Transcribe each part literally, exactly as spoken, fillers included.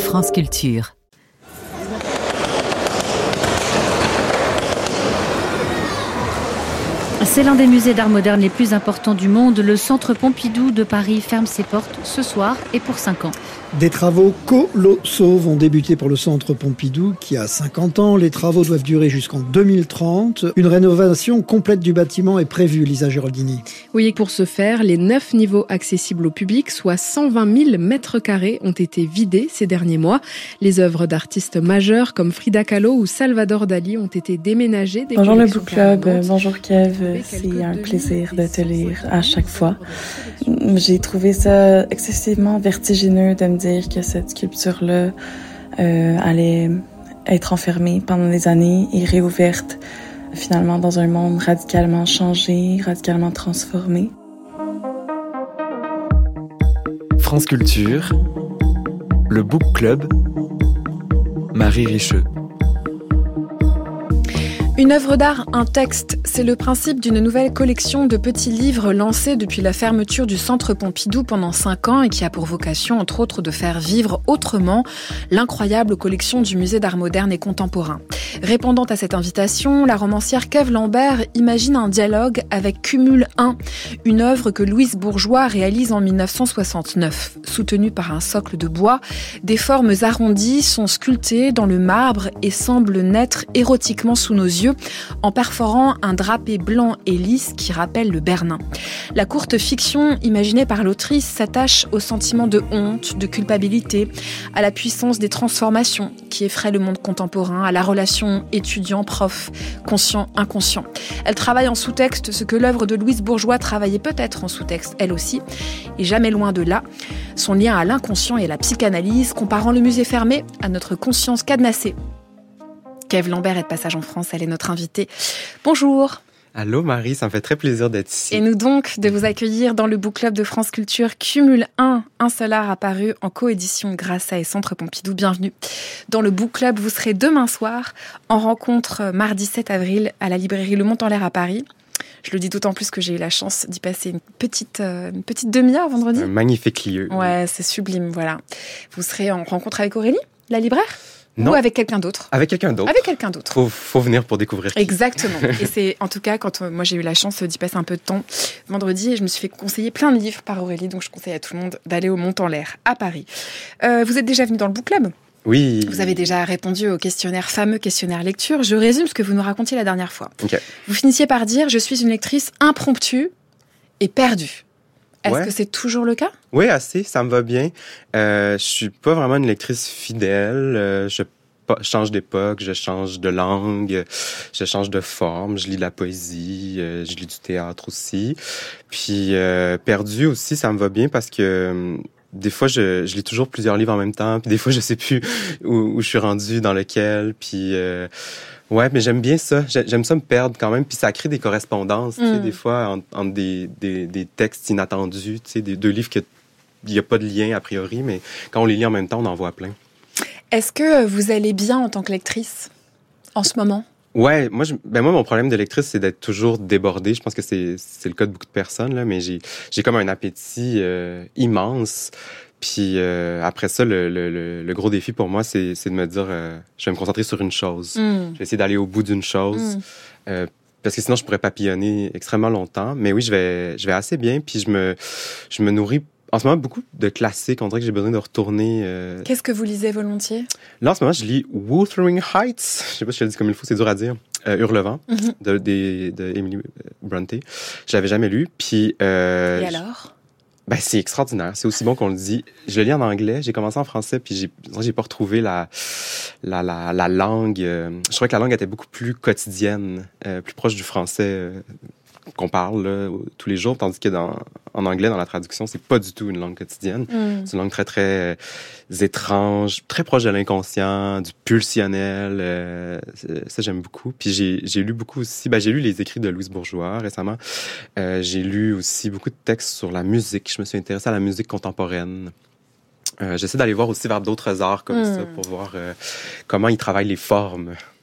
France Culture. C'est l'un des musées d'art moderne les plus importants du monde. Le Centre Pompidou de Paris ferme ses portes ce soir et pour cinq ans. Des travaux colossaux vont débuter pour le Centre Pompidou qui a cinquante ans. Les travaux doivent durer jusqu'en deux mille trente. Une rénovation complète du bâtiment est prévue, Lisa Giraldini. Oui, et pour ce faire, les neuf niveaux accessibles au public, soit cent vingt mille mètres carrés, ont été vidés ces derniers mois. Les œuvres d'artistes majeurs comme Frida Kahlo ou Salvador Dali ont été déménagées. Des bonjour le Book Club, bonjour Kev, c'est un plaisir de te lire à chaque fois. J'ai trouvé ça excessivement vertigineux de me dire que cette sculpture-là euh, allait être enfermée pendant des années et réouverte finalement dans un monde radicalement changé, radicalement transformé. France Culture, le Book Club, Marie Richeux. Une œuvre d'art, un texte, c'est le principe d'une nouvelle collection de petits livres lancés depuis la fermeture du Centre Pompidou pendant cinq ans et qui a pour vocation, entre autres, de faire vivre autrement l'incroyable collection du Musée d'art moderne et contemporain. Répondant à cette invitation, la romancière Kev Lambert imagine un dialogue avec Cumul un, une œuvre que Louise Bourgeois réalise en dix-neuf cent soixante-neuf. Soutenue par un socle de bois, des formes arrondies sont sculptées dans le marbre et semblent naître érotiquement sous nos yeux, en perforant un drapé blanc et lisse qui rappelle le Bernin. La courte fiction imaginée par l'autrice s'attache au sentiment de honte, de culpabilité, à la puissance des transformations qui effraient le monde contemporain, à la relation étudiant-prof, conscient-inconscient. Elle travaille en sous-texte ce que l'œuvre de Louise Bourgeois travaillait peut-être en sous-texte, elle aussi, et jamais loin de là, son lien à l'inconscient et à la psychanalyse, comparant le musée fermé à notre conscience cadenassée. Kev Lambert est de passage en France, elle est notre invitée. Bonjour. Allô Marie, ça me fait très plaisir d'être ici. Et nous donc de vous accueillir dans le Book Club de France Culture Cumul un, un seul art apparu en coédition Grassa et Centre Pompidou. Bienvenue. Dans le Book Club, vous serez demain soir en rencontre mardi sept avril à la librairie Le Montant-l'Air à Paris. Je le dis d'autant plus que j'ai eu la chance d'y passer une petite, euh, une petite demi-heure vendredi. Un magnifique lieu. Ouais, c'est sublime, voilà. Vous serez en rencontre avec Aurélie, la libraire ? Non. Ou avec quelqu'un d'autre. Avec quelqu'un d'autre. Avec quelqu'un d'autre. Faut, faut venir pour découvrir qui. Exactement. Et c'est, en tout cas, quand euh, moi j'ai eu la chance d'y passer un peu de temps vendredi, et je me suis fait conseiller plein de livres par Aurélie, donc je conseille à tout le monde d'aller au Montant-l'Air à Paris. Euh, vous êtes déjà venu dans le Book Club ? Oui. Vous avez déjà répondu au questionnaire, fameux questionnaire lecture. Je résume ce que vous nous racontiez la dernière fois. Okay. Vous finissiez par dire « Je suis une lectrice impromptue et perdue ». Est-ce ouais. que c'est toujours le cas ? Oui, assez, ça me va bien. Euh, je suis pas vraiment une lectrice fidèle. Euh, je Je change d'époque, je change de langue, je change de forme, je lis de la poésie, euh, je lis du théâtre aussi. Puis euh, perdu aussi, ça me va bien parce que euh, des fois, je, je lis toujours plusieurs livres en même temps, puis des fois, je sais plus où, où je suis rendu, dans lequel, puis... Euh, ouais, mais j'aime bien ça. J'aime ça me perdre quand même. Puis ça crée des correspondances, mm. tu sais, des fois, entre, entre des, des, des textes inattendus, tu sais, des deux livres qu'il n'y a pas de lien a priori, mais quand on les lit en même temps, on en voit plein. Est-ce que vous allez bien en tant que lectrice en ce moment ? Ouais, moi, je, ben moi, mon problème de lectrice, c'est d'être toujours débordée. Je pense que c'est, c'est le cas de beaucoup de personnes, là, mais j'ai, j'ai comme un appétit euh, immense. Puis euh, après ça, le, le, le gros défi pour moi, c'est, c'est de me dire, euh, je vais me concentrer sur une chose. Mm. Je vais essayer d'aller au bout d'une chose. Mm. Euh, parce que sinon, je pourrais papillonner extrêmement longtemps. Mais oui, je vais, je vais assez bien. Puis je me, je me nourris en ce moment beaucoup de classiques. On dirait que j'ai besoin de retourner. Euh... Qu'est-ce que vous lisez volontiers? Là, en ce moment, je lis Wuthering Heights. Je sais pas si je le dis comme il faut, c'est dur à dire. Euh, Hurlevent, mm-hmm. de, de, de Emily Bronte. Je l'avais jamais lu. Puis. Euh, Et alors? Ben, c'est extraordinaire. C'est aussi bon qu'on le dit. Je le lis en anglais. J'ai commencé en français, puis j'ai, j'ai pas retrouvé la, la, la, la langue. Euh, je trouvais que la langue était beaucoup plus quotidienne, euh, plus proche du français euh, qu'on parle là, tous les jours, tandis que dans, en anglais, dans la traduction, c'est pas du tout une langue quotidienne. Mm. C'est une langue très, très euh, étrange, très proche de l'inconscient, du pulsionnel. Euh, ça, j'aime beaucoup. Puis j'ai, j'ai lu beaucoup aussi, ben, j'ai lu les écrits de Louise Bourgeois récemment. Euh, j'ai lu aussi beaucoup de textes sur la musique. Je me suis intéressée à la musique contemporaine. Euh, j'essaie d'aller voir aussi vers d'autres arts comme mm. ça pour voir euh, comment ils travaillent les formes.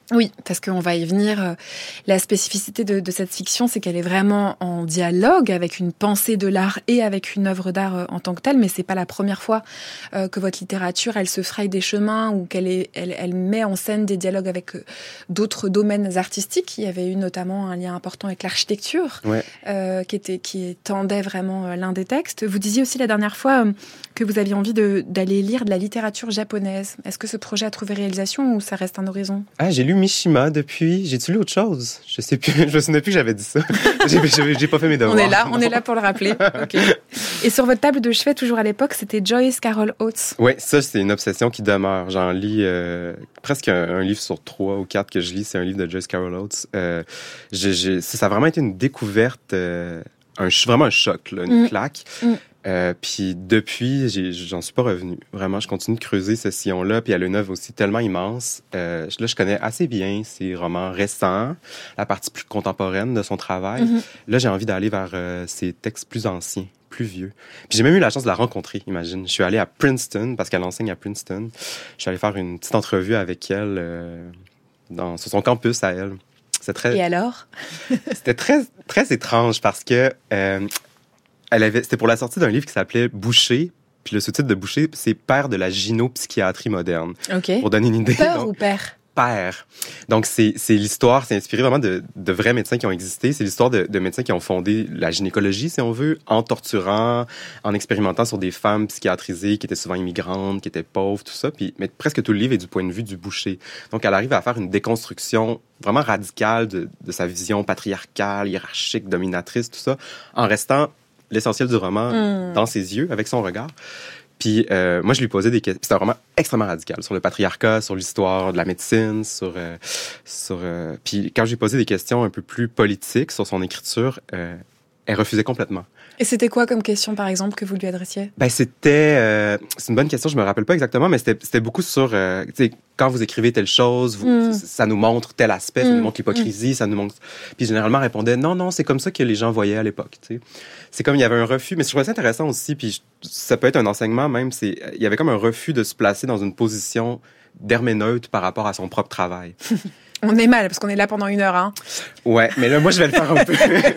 Oui, parce qu'on va y venir. La spécificité de, de cette fiction, c'est qu'elle est vraiment en dialogue avec une pensée de l'art et avec une œuvre d'art en tant que telle, mais c'est pas la première fois euh, que votre littérature, elle se fraye des chemins ou qu'elle est, elle, elle met en scène des dialogues avec d'autres domaines artistiques. Il y avait eu notamment un lien important avec l'architecture, ouais. euh, qui était, qui tendait vraiment l'un des textes. Vous disiez aussi la dernière fois que vous aviez envie de, d'aller lire de la littérature japonaise. Est-ce que ce projet a trouvé réalisation ou ça reste un horizon? Ah, j'ai lu Mishima depuis. J'ai-tu lu autre chose? Je sais plus. Je me souviens plus que j'avais dit ça. j'ai, j'ai, j'ai pas fait mes devoirs. On est là, on est là pour le rappeler. Okay. Et sur votre table de chevet, toujours à l'époque, c'était Joyce Carol Oates. Oui, ça, c'est une obsession qui demeure. J'en lis euh, presque un, un livre sur trois ou quatre que je lis. C'est un livre de Joyce Carol Oates. Euh, j'ai, j'ai, ça a vraiment été une découverte, euh, un, vraiment un choc, là, une mm. claque. Mm. Euh, puis depuis, j'ai, j'en suis pas revenu. Vraiment, je continue de creuser ce sillon-là. Puis elle a une œuvre aussi tellement immense. Euh, là, je connais assez bien ses romans récents, la partie plus contemporaine de son travail. Mm-hmm. Là, j'ai envie d'aller vers euh, ses textes plus anciens, plus vieux. Puis j'ai même eu la chance de la rencontrer, imagine. Je suis allé à Princeton, parce qu'elle enseigne à Princeton. Je suis allé faire une petite entrevue avec elle euh, dans, sur son campus à elle. C'était très... Et alors? C'était très, très étrange parce que... Euh, Elle avait, c'était pour la sortie d'un livre qui s'appelait Boucher. Puis le sous-titre de Boucher, c'est Père de la gynopsychiatrie moderne. OK. Pour donner une idée. Père donc, ou père? Père. Donc, c'est, c'est l'histoire, c'est inspiré vraiment de, de vrais médecins qui ont existé. C'est l'histoire de, de médecins qui ont fondé la gynécologie, si on veut, en torturant, en expérimentant sur des femmes psychiatrisées qui étaient souvent immigrantes, qui étaient pauvres, tout ça. Puis, mais presque tout le livre est du point de vue du boucher. Donc, elle arrive à faire une déconstruction vraiment radicale de, de sa vision patriarcale, hiérarchique, dominatrice, tout ça, en restant l'essentiel du roman mm. dans ses yeux, avec son regard. Puis euh, moi, je lui posais des questions. C'était un roman extrêmement radical sur le patriarcat, sur l'histoire de la médecine, sur... Euh, sur euh... Puis quand je lui posais des questions un peu plus politiques sur son écriture, euh, elle refusait complètement. Et c'était quoi comme question, par exemple, que vous lui adressiez? Ben, c'était... Euh, c'est une bonne question, je me rappelle pas exactement, mais c'était, c'était beaucoup sur... Euh, tu sais, quand vous écrivez telle chose, vous, mm. ça nous montre tel aspect, mm. ça nous montre l'hypocrisie, mm. ça nous montre... Puis généralement, elle répondait, non, non, c'est comme ça que les gens voyaient à l'époque, tu sais. C'est comme il y avait un refus, mais je trouvais ça intéressant aussi, puis je, ça peut être un enseignement même, c'est, il y avait comme un refus de se placer dans une position d'herméneute par rapport à son propre travail. On est mal, parce qu'on est là pendant une heure, hein. Ouais, mais là, moi, je vais le faire un peu.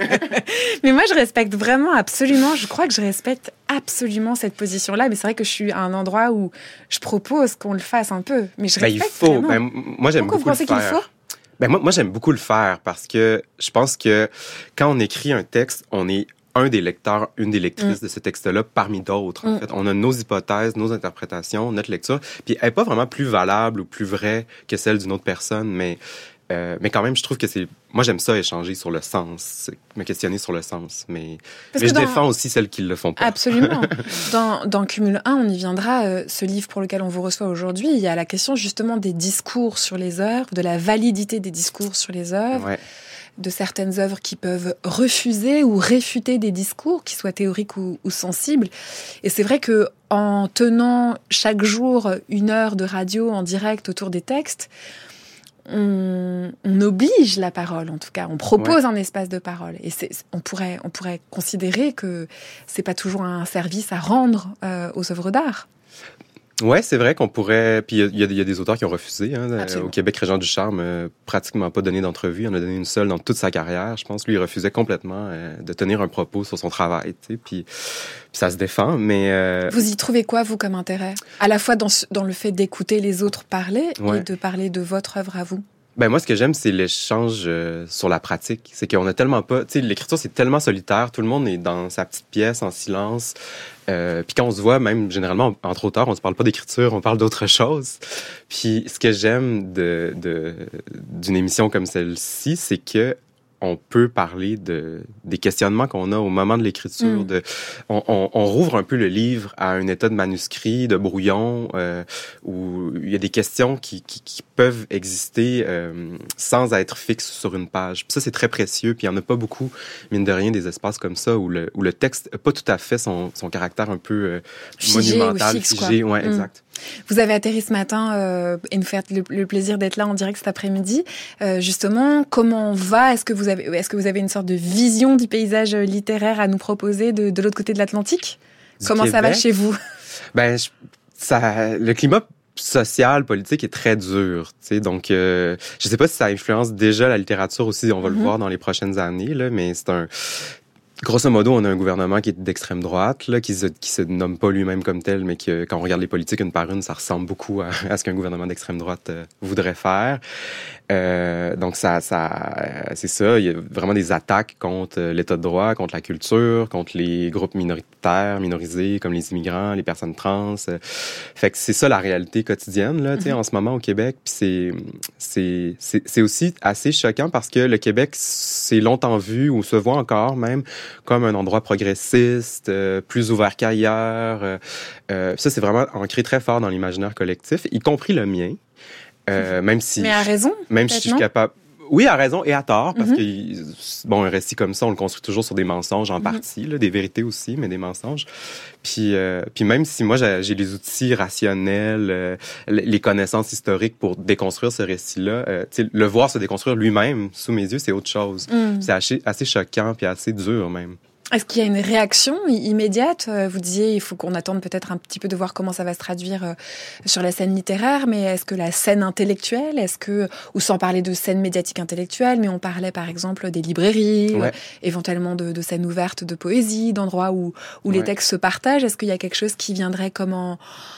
Mais moi, je respecte vraiment, absolument, je crois que je respecte absolument cette position-là, mais c'est vrai que je suis à un endroit où je propose qu'on le fasse un peu, mais je respecte ben, il faut. vraiment. Ben, moi, j'aime Pourquoi beaucoup vous pensez le faire. qu'il faut? Ben, moi, moi, j'aime beaucoup le faire parce que je pense que quand on écrit un texte, on est un des lecteurs, une des lectrices mm. de ce texte-là parmi d'autres. En mm. fait, on a nos hypothèses, nos interprétations, notre lecture, puis elle n'est pas vraiment plus valable ou plus vraie que celle d'une autre personne, mais euh, mais quand même, je trouve que c'est... Moi, j'aime ça, échanger sur le sens, me questionner sur le sens, mais, mais je dans... défends aussi celles qui le font pas. Absolument. dans, dans Cumul un, on y viendra, euh, ce livre pour lequel on vous reçoit aujourd'hui, il y a la question justement des discours sur les œuvres, de la validité des discours sur les œuvres. Ouais. De certaines œuvres qui peuvent refuser ou réfuter des discours, qui soient théoriques ou, ou sensibles. Et c'est vrai que en tenant chaque jour une heure de radio en direct autour des textes, on, on oblige la parole, en tout cas. On propose ouais. un espace de parole. Et c'est, on, pourrait, on pourrait considérer que c'est pas toujours un service à rendre euh, aux œuvres d'art. Ouais, c'est vrai qu'on pourrait... Puis il y, y, y a des auteurs qui ont refusé. Hein, au Québec, Régent Ducharme euh, pratiquement pas donné d'entrevue. Il en a donné une seule dans toute sa carrière. Je pense lui, il refusait complètement euh, de tenir un propos sur son travail. Tu sais, puis, puis ça se défend, mais... Euh... Vous y trouvez quoi, vous, comme intérêt? À la fois dans, dans le fait d'écouter les autres parler ouais. et de parler de votre œuvre à vous? Ben moi, ce que j'aime, c'est l'échange euh, sur la pratique. C'est qu'on a tellement pas... Tu sais, l'écriture, c'est tellement solitaire. Tout le monde est dans sa petite pièce, en silence. Euh, puis quand on se voit, même généralement, entre auteurs, on se parle pas d'écriture, on parle d'autre chose. Puis ce que j'aime de, de, d'une émission comme celle-ci, c'est que on peut parler de, des questionnements qu'on a au moment de l'écriture. Mm. De, on, on, on rouvre un peu le livre à un état de manuscrit, de brouillon, euh, où il y a des questions qui, qui, qui peuvent exister euh, sans être fixes sur une page. Puis ça, c'est très précieux. Puis il n'y en a pas beaucoup, mine de rien, des espaces comme ça où le, où le texte n'a pas tout à fait son, son caractère un peu euh, figé monumental, ou fixe, figé. Quoi. Ouais, mm. exact. Vous avez atterri ce matin euh, et nous faire le, le plaisir d'être là en direct cet après-midi. Euh, justement, comment on va? Est-ce que vous avez, est-ce que vous avez une sorte de vision du paysage littéraire à nous proposer de, de l'autre côté de l'Atlantique? Du comment Québec? Ça va chez vous? Ben, je, ça, le climat social, politique est très dur. Tu sais, donc, euh, je sais pas si ça influence déjà la littérature aussi. On va mm-hmm. le voir dans les prochaines années, là, mais c'est un... Grosso modo, on a un gouvernement qui est d'extrême droite, là, qui se, qui se nomme pas lui-même comme tel, mais que, quand on regarde les politiques une par une, ça ressemble beaucoup à, à ce qu'un gouvernement d'extrême droite euh, voudrait faire. Euh, donc, ça, ça, euh, c'est ça. Il y a vraiment des attaques contre l'État de droit, contre la culture, contre les groupes minoritaires, minorisés, comme les immigrants, les personnes trans. Euh, fait que c'est ça la réalité quotidienne, là, tu sais, mm-hmm. en ce moment au Québec. Puis c'est, c'est, c'est, c'est aussi assez choquant parce que le Québec, c'est longtemps vu, ou se voit encore même, comme un endroit progressiste, euh, plus ouvert qu'ailleurs. Euh, euh, ça, c'est vraiment ancré très fort dans l'imaginaire collectif, y compris le mien. Euh, même si, mais à raison. Même si je suis non? capable. Oui, à raison et à tort, parce mm-hmm. que, bon, un récit comme ça, on le construit toujours sur des mensonges en mm-hmm. partie, là, des vérités aussi, mais des mensonges. Puis, euh, puis même si moi, j'ai, j'ai les outils rationnels, euh, les connaissances historiques pour déconstruire ce récit-là, euh, le voir se déconstruire lui-même sous mes yeux, c'est autre chose. Mm. C'est assez, assez choquant puis assez dur même. Est-ce qu'il y a une réaction immédiate? Vous disiez, il faut qu'on attende peut-être un petit peu de voir comment ça va se traduire sur la scène littéraire, mais est-ce que la scène intellectuelle, est-ce que, ou sans parler de scène médiatique intellectuelle, mais on parlait par exemple des librairies, ouais. euh, éventuellement de, de scènes ouvertes de poésie, d'endroits où, où ouais. les textes se partagent. Est-ce qu'il y a quelque chose qui viendrait comme en,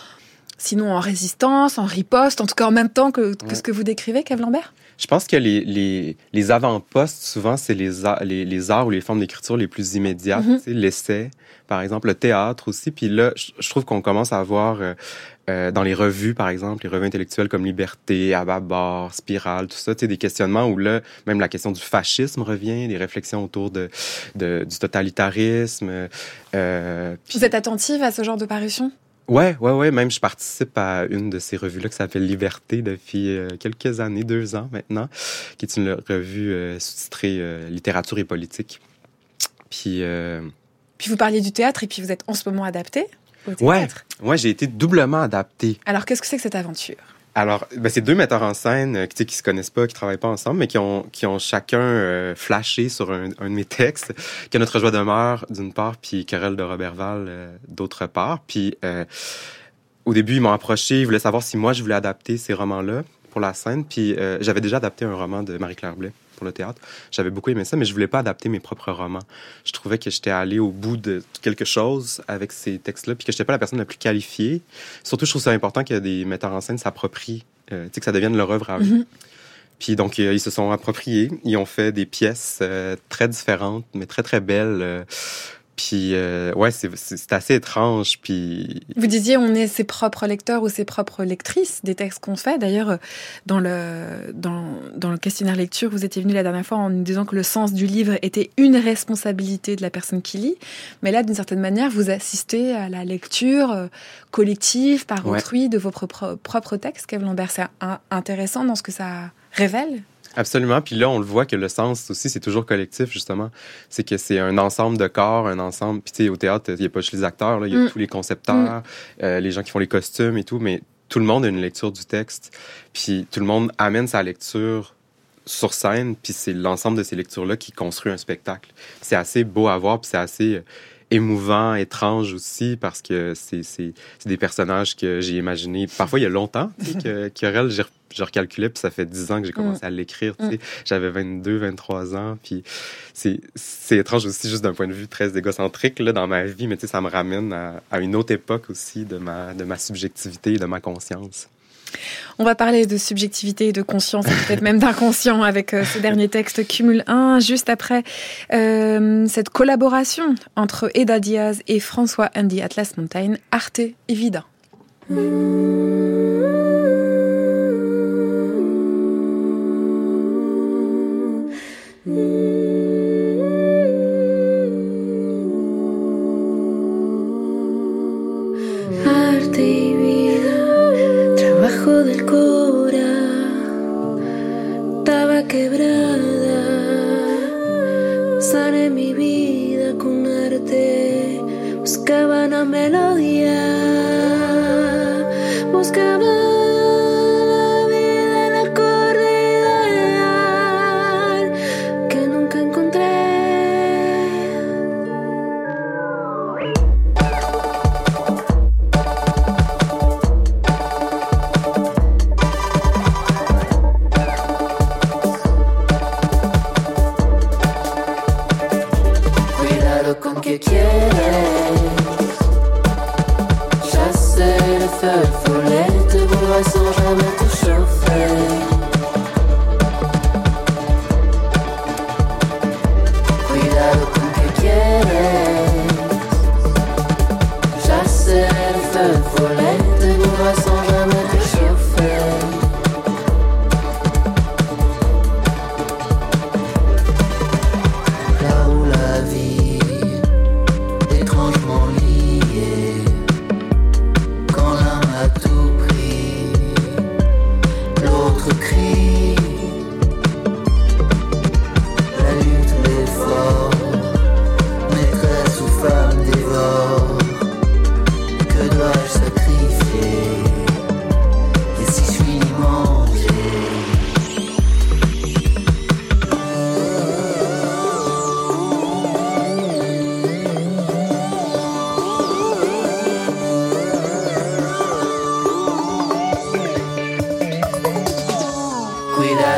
sinon en résistance, en riposte, en tout cas en même temps que, que ouais. ce que vous décrivez, Kev Lambert? Je pense que les, les, les avant-postes, souvent, c'est les, a- les, les arts ou les formes d'écriture les plus immédiates. Mm-hmm. Tu sais, l'essai, par exemple, le théâtre aussi. Puis là, je, je trouve qu'on commence à avoir, euh, euh, dans les revues, par exemple, les revues intellectuelles comme Liberté, Ababar, Spirale, tout ça, tu sais, des questionnements où là, même la question du fascisme revient, des réflexions autour de, de, du totalitarisme. Euh, puis... Vous êtes attentive à ce genre de parution? Ouais, ouais, ouais. Même, je participe à une de ces revues-là qui s'appelle Liberté depuis euh, quelques années, deux ans maintenant, qui est une revue euh, sous-titrée euh, Littérature et politique. Puis, euh... puis vous parliez du théâtre et puis vous êtes en ce moment adapté au théâtre. Ouais, ouais, j'ai été doublement adapté. Alors, qu'est-ce que c'est que cette aventure? Alors, ben, c'est deux metteurs en scène euh, qui ne se connaissent pas, qui travaillent pas ensemble, mais qui ont, qui ont chacun euh, flashé sur un, un de mes textes, qui a Notre joie demeure d'une part, puis Querelle de Roberval euh, d'autre part. Puis euh, au début, ils m'ont approché, ils voulaient savoir si moi, je voulais adapter ces romans-là pour la scène. Puis euh, j'avais déjà adapté un roman de Marie-Claire Blais pour le théâtre. J'avais beaucoup aimé ça, mais je voulais pas adapter mes propres romans. Je trouvais que j'étais allé au bout de quelque chose avec ces textes-là, puis que j'étais pas la personne la plus qualifiée. Surtout, je trouve ça important que des metteurs en scène s'approprient, euh, tu sais, que ça devienne leur œuvre à eux. Mm-hmm. Puis donc, euh, ils se sont appropriés. Ils ont fait des pièces euh, très différentes, mais très, très belles. Euh, Puis, euh, ouais, c'est, c'est, c'est assez étrange. Puis... Vous disiez, on est ses propres lecteurs ou ses propres lectrices des textes qu'on fait. D'ailleurs, dans le, dans, dans le questionnaire lecture, vous étiez venu la dernière fois en nous disant que le sens du livre était une responsabilité de la personne qui lit. Mais là, d'une certaine manière, vous assistez à la lecture collective par ouais. autrui de vos propres, propres textes. Kev Lambert, c'est un, intéressant dans ce que ça révèle. Absolument. Puis là, on le voit que le sens aussi, c'est toujours collectif, justement. C'est que c'est un ensemble de corps, un ensemble... Puis tu sais, au théâtre, il n'y a pas juste les acteurs, là, il y a mm. tous les concepteurs, mm. euh, les gens qui font les costumes et tout, mais tout le monde a une lecture du texte. Puis tout le monde amène sa lecture sur scène, puis c'est l'ensemble de ces lectures-là qui construit un spectacle. C'est assez beau à voir, puis c'est assez émouvant, étrange aussi, parce que c'est, c'est, c'est des personnages que j'ai imaginés, parfois il y a longtemps, tu sais, que Querelle, j'ai je recalculais, puis ça fait dix ans que j'ai commencé mm. à l'écrire, tu sais. Mm. J'avais vingt-deux, vingt-trois ans, puis c'est, c'est étrange aussi, juste d'un point de vue très égocentrique, là, dans ma vie, mais tu sais, ça me ramène à, à une autre époque aussi de ma, de ma subjectivité et de ma conscience. On va parler de subjectivité et de conscience, et peut-être même d'inconscient avec euh, ce dernier texte, Cumul un, juste après euh, cette collaboration entre Eda Diaz et François Andy Atlas Montaigne, Arte et Vida. Arte y vida, trabajo del Cora, estaba quebrada, sané mi vida con arte, buscaba una melodía, buscaba la vida, el acorde ideal que nunca encontré.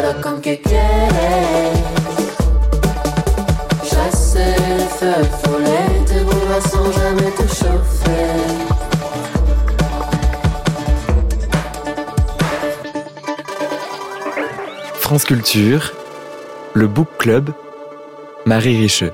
pero con que quieres. Chasser les feux follets, te brûlera sans jamais te chauffer. France Culture, le Book Club, Marie Richeux.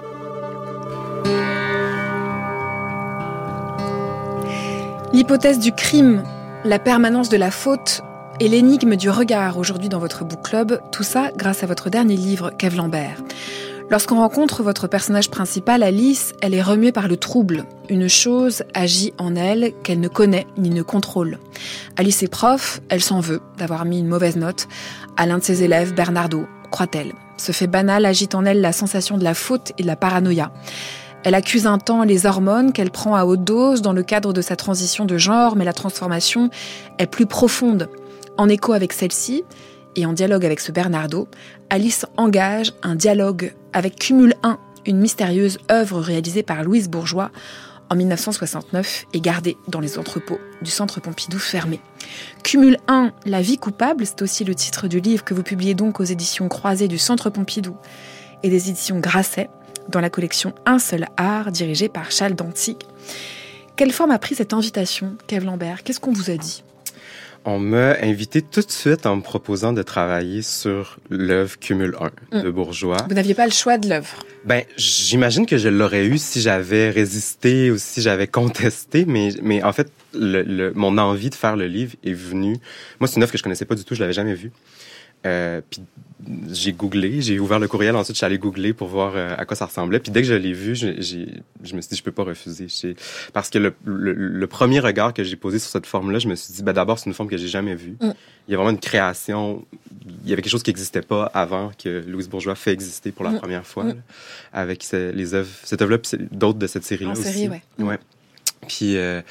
L'hypothèse du crime, la permanence de la faute et l'énigme du regard aujourd'hui dans votre book club, tout ça grâce à votre dernier livre, Kev Lambert. Lorsqu'on rencontre votre personnage principal, Alice, elle est remuée par le trouble. Une chose agit en elle qu'elle ne connaît ni ne contrôle. Alice est prof, elle s'en veut d'avoir mis une mauvaise note à l'un de ses élèves, Bernardo, croit-elle. Ce fait banal agite en elle la sensation de la faute et de la paranoïa. Elle accuse un temps les hormones qu'elle prend à haute dose dans le cadre de sa transition de genre, mais la transformation est plus profonde. En écho avec celle-ci, et en dialogue avec ce Bernardo, Alice engage un dialogue avec Cumul un, une mystérieuse œuvre réalisée par Louise Bourgeois en dix-neuf cent soixante-neuf et gardée dans les entrepôts du Centre Pompidou fermé. Cumul un, la vie coupable, c'est aussi le titre du livre que vous publiez donc aux éditions croisées du Centre Pompidou et des éditions Grasset, dans la collection Un seul art, dirigée par Charles Dantzig. Quelle forme a pris cette invitation, Kev Lambert? Qu'est-ce qu'on vous a dit? On m'a invité tout de suite en me proposant de travailler sur l'œuvre Cumul un mmh. de Bourgeois. Vous n'aviez pas le choix de l'œuvre? Ben, j'imagine que je l'aurais eu si j'avais résisté ou si j'avais contesté, mais, mais en fait, le, le, mon envie de faire le livre est venue... Moi, c'est une œuvre que je connaissais pas du tout, je l'avais jamais vue. Euh, puis j'ai googlé, j'ai ouvert le courriel, ensuite je suis allé googler pour voir euh, à quoi ça ressemblait. Puis dès que je l'ai vu, j'ai, j'ai, je me suis dit je peux pas refuser. J'ai, parce que le, le, le premier regard que j'ai posé sur cette forme-là, je me suis dit ben d'abord c'est une forme que j'ai jamais vue. Mm. Il y a vraiment une création, il y avait quelque chose qui n'existait pas avant que Louise Bourgeois fait exister pour la mm. première fois mm. là, avec ce, les œuvres, cette œuvre-là, puis d'autres de cette série-là en aussi. Série, ouais. Ouais. Puis euh,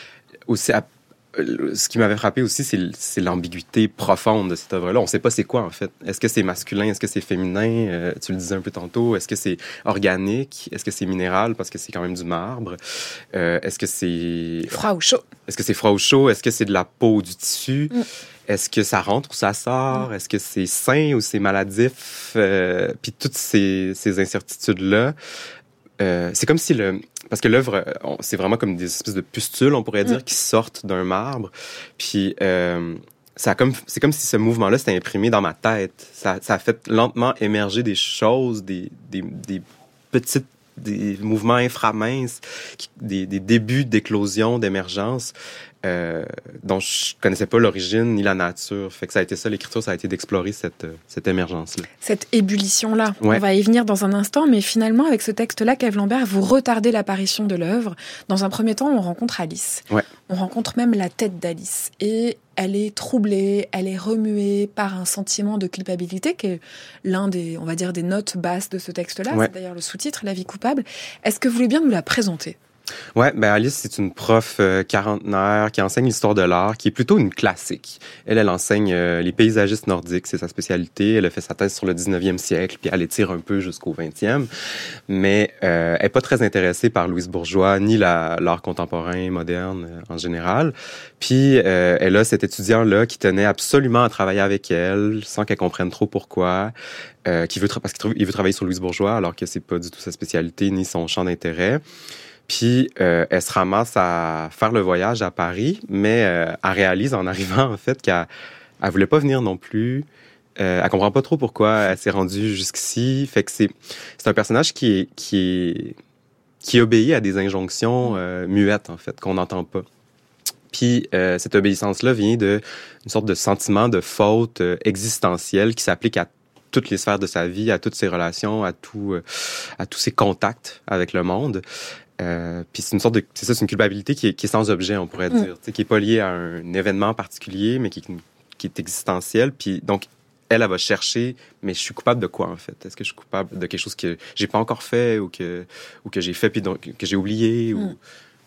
aussi à ce qui m'avait frappé aussi, c'est, c'est l'ambiguïté profonde de cette œuvre-là. On ne sait pas c'est quoi, en fait. Est-ce que c'est masculin? Est-ce que c'est féminin? Euh, tu le disais un peu tantôt. Est-ce que c'est organique? Est-ce que c'est minéral? Parce que c'est quand même du marbre. Euh, est-ce que c'est... Froid ou chaud? Est-ce que c'est froid ou chaud? Est-ce que c'est de la peau ou du tissu? Mm. Est-ce que ça rentre ou ça sort? Mm. Est-ce que c'est sain ou c'est maladif? Euh, puis toutes ces, ces incertitudes-là, euh, c'est comme si le... Parce que l'œuvre, on, c'est vraiment comme des espèces de pustules, on pourrait dire, mm. qui sortent d'un marbre. Puis, euh, ça a comme, c'est comme si ce mouvement-là s'était imprimé dans ma tête. Ça, ça a fait lentement émerger des choses, des, des, des petites, des mouvements inframinces, qui, des, des débuts d'éclosion, d'émergence, euh, dont je connaissais pas l'origine ni la nature. Fait que ça a été ça, l'écriture, ça a été d'explorer cette, cette émergence-là. Cette ébullition-là. Ouais. On va y venir dans un instant, mais finalement, avec ce texte-là, Kev Lambert, vous retardez l'apparition de l'œuvre. Dans un premier temps, on rencontre Alice. Ouais. On rencontre même la tête d'Alice. Et elle est troublée, elle est remuée par un sentiment de culpabilité, qui est l'un des, on va dire, des notes basses de ce texte-là. Ouais. C'est d'ailleurs le sous-titre, La vie coupable. Est-ce que vous voulez bien nous la présenter? Ouais, ben Alice, c'est une prof euh, quarantenaire qui enseigne l'histoire de l'art, qui est plutôt une classique. Elle, elle enseigne euh, les paysagistes nordiques, c'est sa spécialité. Elle a fait sa thèse sur le dix-neuvième siècle, puis elle étire un peu jusqu'au vingtième. Mais euh, elle est pas très intéressée par Louise Bourgeois, ni la, l'art contemporain, moderne euh, en général. Puis euh, elle a cet étudiant-là qui tenait absolument à travailler avec elle, sans qu'elle comprenne trop pourquoi, euh, qui veut tra- parce qu'il veut travailler sur Louise Bourgeois, alors que c'est pas du tout sa spécialité, ni son champ d'intérêt. Puis, euh, elle se ramasse à faire le voyage à Paris, mais euh, elle réalise en arrivant, en fait, qu'elle ne voulait pas venir non plus. Euh, elle comprend pas trop pourquoi elle s'est rendue jusqu'ici. Fait que c'est, c'est un personnage qui est, qui est, qui obéit à des injonctions euh, muettes, en fait, qu'on n'entend pas. Puis, euh, cette obéissance-là vient d'une sorte de sentiment de faute euh, existentielle qui s'applique à toutes les sphères de sa vie, à toutes ses relations, à, tout, euh, à tous ses contacts avec le monde. Euh, puis c'est une sorte de, c'est ça, c'est une culpabilité qui est, qui est sans objet, on pourrait dire, mm. qui est pas liée à un événement particulier, mais qui, qui est existentiel. Puis donc, elle, elle va chercher, mais je suis coupable de quoi, en fait? Est-ce que je suis coupable de quelque chose que j'ai pas encore fait ou que, ou que j'ai fait puis donc, que j'ai oublié? Mm. Ou...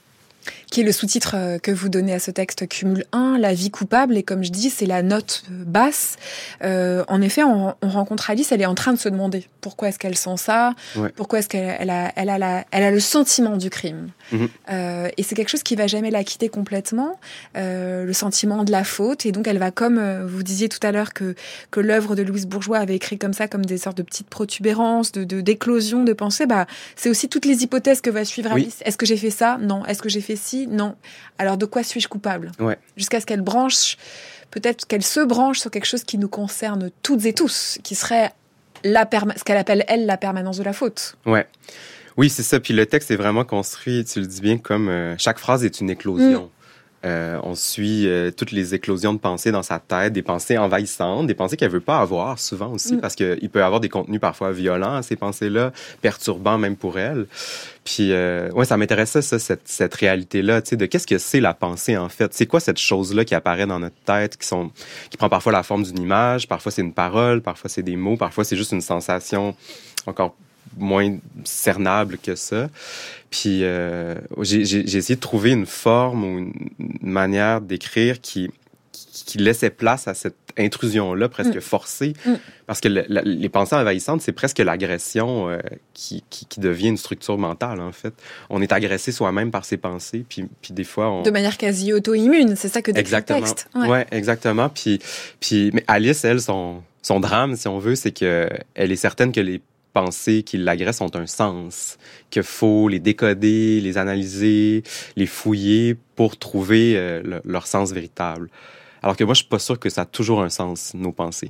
Qui est le sous-titre que vous donnez à ce texte, Cumul un, la vie coupable. Et comme je dis, c'est la note basse. Euh, en effet, on, on rencontre Alice, elle est en train de se demander pourquoi est-ce qu'elle sent ça, ouais. pourquoi est-ce qu'elle elle a, elle a, la, elle a le sentiment du crime. Mm-hmm. Euh, et c'est quelque chose qui va jamais la quitter complètement, euh, le sentiment de la faute. Et donc, elle va, comme euh, vous disiez tout à l'heure que, que l'œuvre de Louise Bourgeois avait écrit comme ça, comme des sortes de petites protubérances, de, de, d'éclosions de pensée, bah, c'est aussi toutes les hypothèses que va suivre Alice. Oui. Est-ce que j'ai fait ça? Non. Est-ce que j'ai fait ci? Non. Alors, de quoi suis-je coupable? Ouais. Jusqu'à ce qu'elle branche, peut-être qu'elle se branche sur quelque chose qui nous concerne toutes et tous, qui serait la perma- ce qu'elle appelle, elle, la permanence de la faute. Ouais. Oui, c'est ça. Puis le texte est vraiment construit, tu le dis bien, comme euh, chaque phrase est une éclosion. Mm. Euh, on suit euh, toutes les éclosions de pensées dans sa tête, des pensées envahissantes, des pensées qu'elle veut pas avoir souvent aussi, mm. parce qu'il peut y avoir des contenus parfois violents, ces pensées-là, perturbants même pour elle. Puis, euh, ouais, ça m'intéressait, ça, cette, cette réalité-là, tu sais, de qu'est-ce que c'est la pensée, en fait. C'est quoi cette chose-là qui apparaît dans notre tête, qui sont, qui prend parfois la forme d'une image, parfois c'est une parole, parfois c'est des mots, parfois c'est juste une sensation encore moins cernable que ça. Puis euh, j'ai, j'ai, j'ai essayé de trouver une forme ou une manière d'écrire qui, qui, qui laissait place à cette intrusion-là, presque mm. forcée. Mm. Parce que le, la, les pensées envahissantes, c'est presque l'agression euh, qui, qui, qui devient une structure mentale, en fait. On est agressé soi-même par ses pensées, puis, puis des fois... On... De manière quasi auto-immune, c'est ça que décrit le texte. Ouais, ouais exactement. Puis, puis, mais Alice, elle, son, son drame, si on veut, c'est qu'elle est certaine que les pensées qui l'agressent ont un sens, qu'il faut les décoder, les analyser, les fouiller pour trouver euh, le, leur sens véritable. Alors que moi, je suis pas sûr que ça a toujours un sens, nos pensées.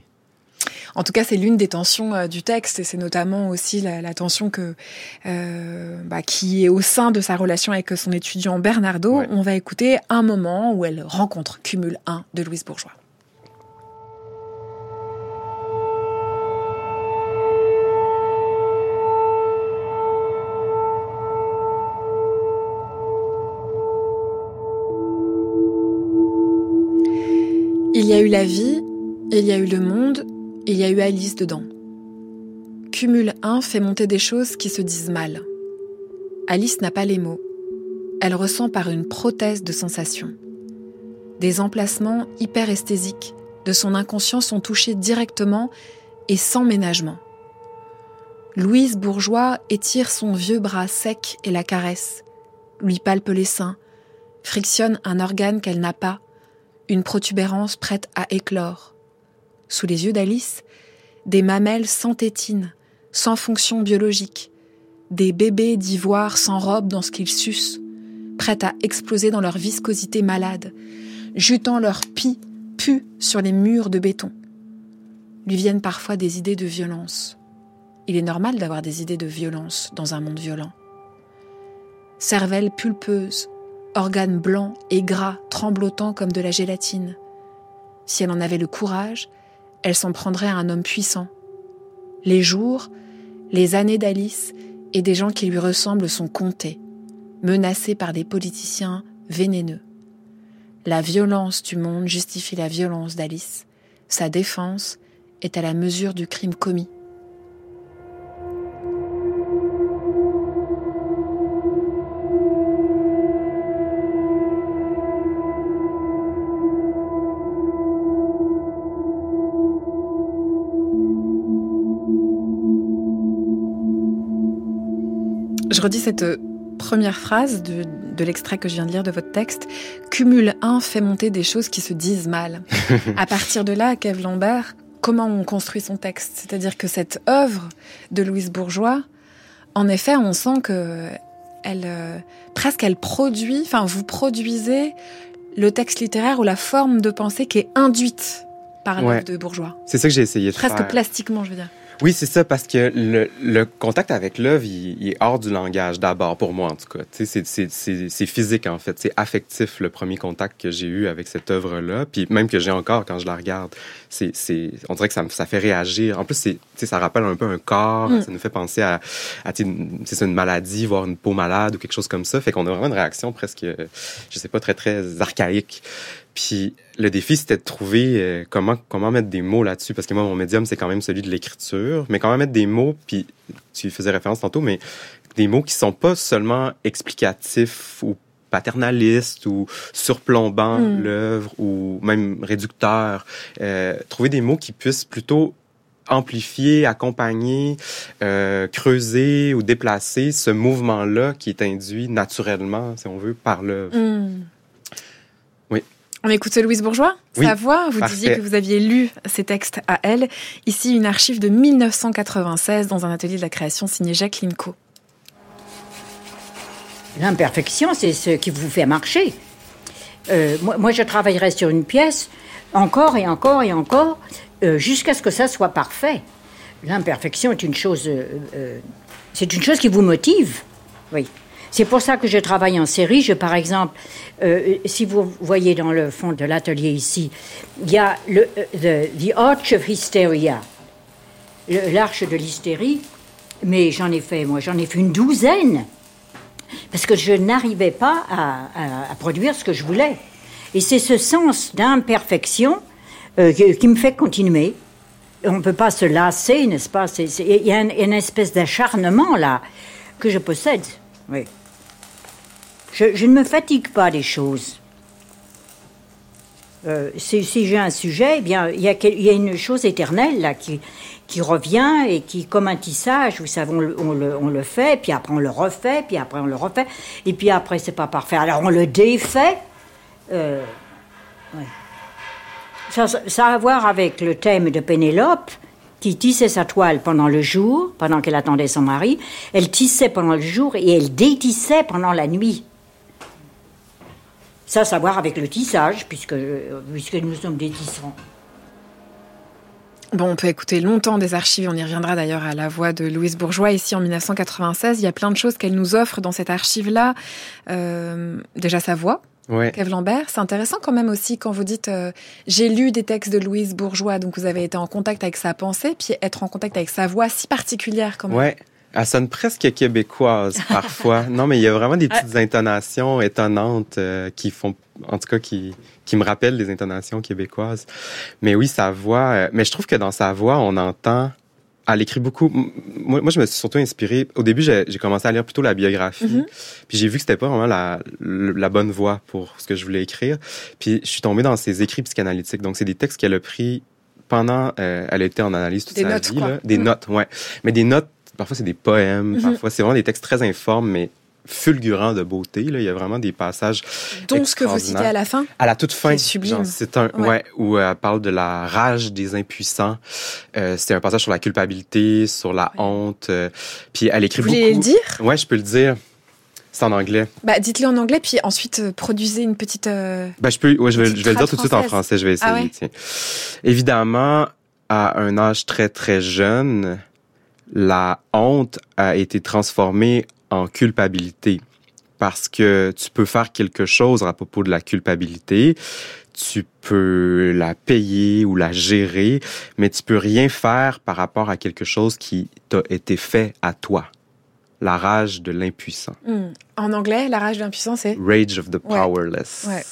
En tout cas, c'est l'une des tensions euh, du texte, et c'est notamment aussi la, la tension que, euh, bah, qui est au sein de sa relation avec son étudiant Bernardo. Ouais. On va écouter un moment où elle rencontre Cumul un de Louise Bourgeois. Il y a eu la vie, il y a eu le monde, et il y a eu Alice dedans. Cumul un fait monter des choses qui se disent mal. Alice n'a pas les mots. Elle ressent par une prothèse de sensations. Des emplacements hyperesthésiques de son inconscient sont touchés directement et sans ménagement. Louise Bourgeois étire son vieux bras sec et la caresse, lui palpe les seins, frictionne un organe qu'elle n'a pas, une protubérance prête à éclore. Sous les yeux d'Alice, des mamelles sans tétine, sans fonction biologique, des bébés d'ivoire sans robe dans ce qu'ils sucent, prêts à exploser dans leur viscosité malade, jutant leur pis, pu sur les murs de béton. Lui viennent parfois des idées de violence. Il est normal d'avoir des idées de violence dans un monde violent. Cervelle pulpeuse, organes blancs et gras tremblotant comme de la gélatine. Si elle en avait le courage, elle s'en prendrait à un homme puissant. Les jours, les années d'Alice et des gens qui lui ressemblent sont comptés, menacés par des politiciens vénéneux. La violence du monde justifie la violence d'Alice. Sa défense est à la mesure du crime commis. Je redis cette première phrase de, de l'extrait que je viens de lire de votre texte. Cumul un fait monter des choses qui se disent mal. À partir de là, Kev Lambert, comment on construit son texte? C'est-à-dire que cette œuvre de Louise Bourgeois, en effet, on sent que elle, euh, presque elle produit, enfin vous produisez le texte littéraire ou la forme de pensée qui est induite par l'œuvre ouais. de Bourgeois. C'est ça que j'ai essayé de presque faire. Presque plastiquement, je veux dire. Oui, c'est ça, parce que le, le contact avec l'œuvre, il, il est hors du langage, d'abord, pour moi, en tout cas. Tu sais, c'est, c'est, c'est, c'est physique, en fait. C'est affectif, le premier contact que j'ai eu avec cette œuvre-là, puis même que j'ai encore quand je la regarde. C'est, c'est, on dirait que ça, ça fait réagir. En plus, c'est, tu sais, ça rappelle un peu un corps, mm. ça nous fait penser à, à tu sais, c'est ça, une maladie, voire une peau malade ou quelque chose comme ça. Fait qu'on a vraiment une réaction presque, je sais pas, très, très archaïque. Puis le défi, c'était de trouver euh, comment comment mettre des mots là-dessus, parce que moi, mon médium, c'est quand même celui de l'écriture, mais comment mettre des mots, puis tu y faisais référence tantôt, mais des mots qui sont pas seulement explicatifs ou paternaliste ou surplombant Mm. l'œuvre ou même réducteur. Euh, trouver des mots qui puissent plutôt amplifier, accompagner, euh, creuser ou déplacer ce mouvement-là qui est induit naturellement, si on veut, par l'œuvre. Mm. Oui. On écoute Louise Bourgeois, Oui, sa voix. Vous parfait. disiez que vous aviez lu ses textes à elle. Ici, une archive de mille neuf cent quatre-vingt-seize dans un atelier de la création signé Jacqueline Co. L'imperfection, c'est ce qui vous fait marcher. Euh, moi, moi, je travaillerai sur une pièce encore et encore et encore euh, jusqu'à ce que ça soit parfait. L'imperfection est une chose, euh, euh, c'est une chose qui vous motive. Oui. C'est pour ça que je travaille en série. Je, par exemple, euh, si vous voyez dans le fond de l'atelier ici, il y a le euh, the, the Arch of Hysteria, le- l'arche de l'hystérie. Mais j'en ai fait, moi, j'en ai fait une douzaine. Parce que je n'arrivais pas à, à- à produire ce que je voulais. Et c'est ce sens d'imperfection euh, qui, qui me fait continuer. On ne peut pas se lasser, n'est-ce pas? C'est- c'est- Il y a une, une espèce d'acharnement, là, que je possède. Oui. Je, je ne me fatigue pas des choses. Euh, si, si j'ai un sujet, eh bien, il y a, quel- il y a une chose éternelle, là, qui, qui revient et qui, comme un tissage, vous savez, on, le- on le, on le fait, puis après on le refait, puis après on le refait, et puis après c'est pas parfait, alors on le défait. Euh, ouais. ça, ça- ça a à voir avec le thème de Pénélope, qui tissait sa toile pendant le jour, pendant qu'elle attendait son mari. Elle tissait pendant le jour et elle détissait pendant la nuit. Ça, ça a à voir avec le tissage, puisque, puisque nous sommes des tissants. Bon, on peut écouter longtemps des archives, on y reviendra d'ailleurs à la voix de Louise Bourgeois ici en mille neuf cent quatre-vingt-seize. Il y a plein de choses qu'elle nous offre dans cette archive-là. Euh, déjà sa voix, Ouais. Kev Lambert. C'est intéressant quand même aussi quand vous dites euh, j'ai lu des textes de Louise Bourgeois, donc vous avez été en contact avec sa pensée, puis être en contact avec sa voix si particulière quand même. Ouais. Elle sonne presque québécoise parfois. Non, mais il y a vraiment des petites intonations étonnantes euh, qui font, en tout cas, qui, qui me rappellent des intonations québécoises. Mais oui, sa voix. Euh, mais je trouve que dans sa voix, on entend. Elle écrit beaucoup. M- Moi, moi je me suis surtout inspirée. Au début, j'ai, j'ai commencé à lire plutôt la biographie. Mhm. Puis j'ai vu que c'était pas vraiment la, la bonne voie pour ce que je voulais écrire. Puis je suis tombée dans ses écrits psychanalytiques. Donc, c'est des textes qu'elle a pris pendant. Euh, elle a été en analyse toute Des sa notes, vie. quoi. Là. Des Mhm. notes, ouais. Mais des notes. Parfois, c'est des poèmes. Mhm. Parfois, c'est vraiment des textes très informes, mais fulgurants de beauté. Là. Il y a vraiment des passages Donc ce que vous citez à la fin. à la toute fin. C'est sublime. Genre, c'est un, Ouais. ouais. où euh, elle parle de la rage des impuissants. Euh, c'est un passage sur la culpabilité, sur la honte. euh, puis elle écrit Vous beaucoup. voulez le dire? Ouais, je peux le dire. C'est en anglais. Bah, dites-le en anglais, puis ensuite euh, produisez une petite. euh, Ben, je peux, ouais, je vais, Petite je vais le dire phrase tout de suite en française. français. Je vais essayer. Ah ouais? Tiens. Évidemment, à un âge très très jeune, la honte a été transformée en culpabilité. Parce que tu peux faire quelque chose à propos de la culpabilité, tu peux la payer ou la gérer, mais tu peux rien faire par rapport à quelque chose qui t'a été fait à toi. La rage de l'impuissant. hmm. En anglais, la rage de l'impuissance, c'est. Rage of the Ouais. powerless. Ouais.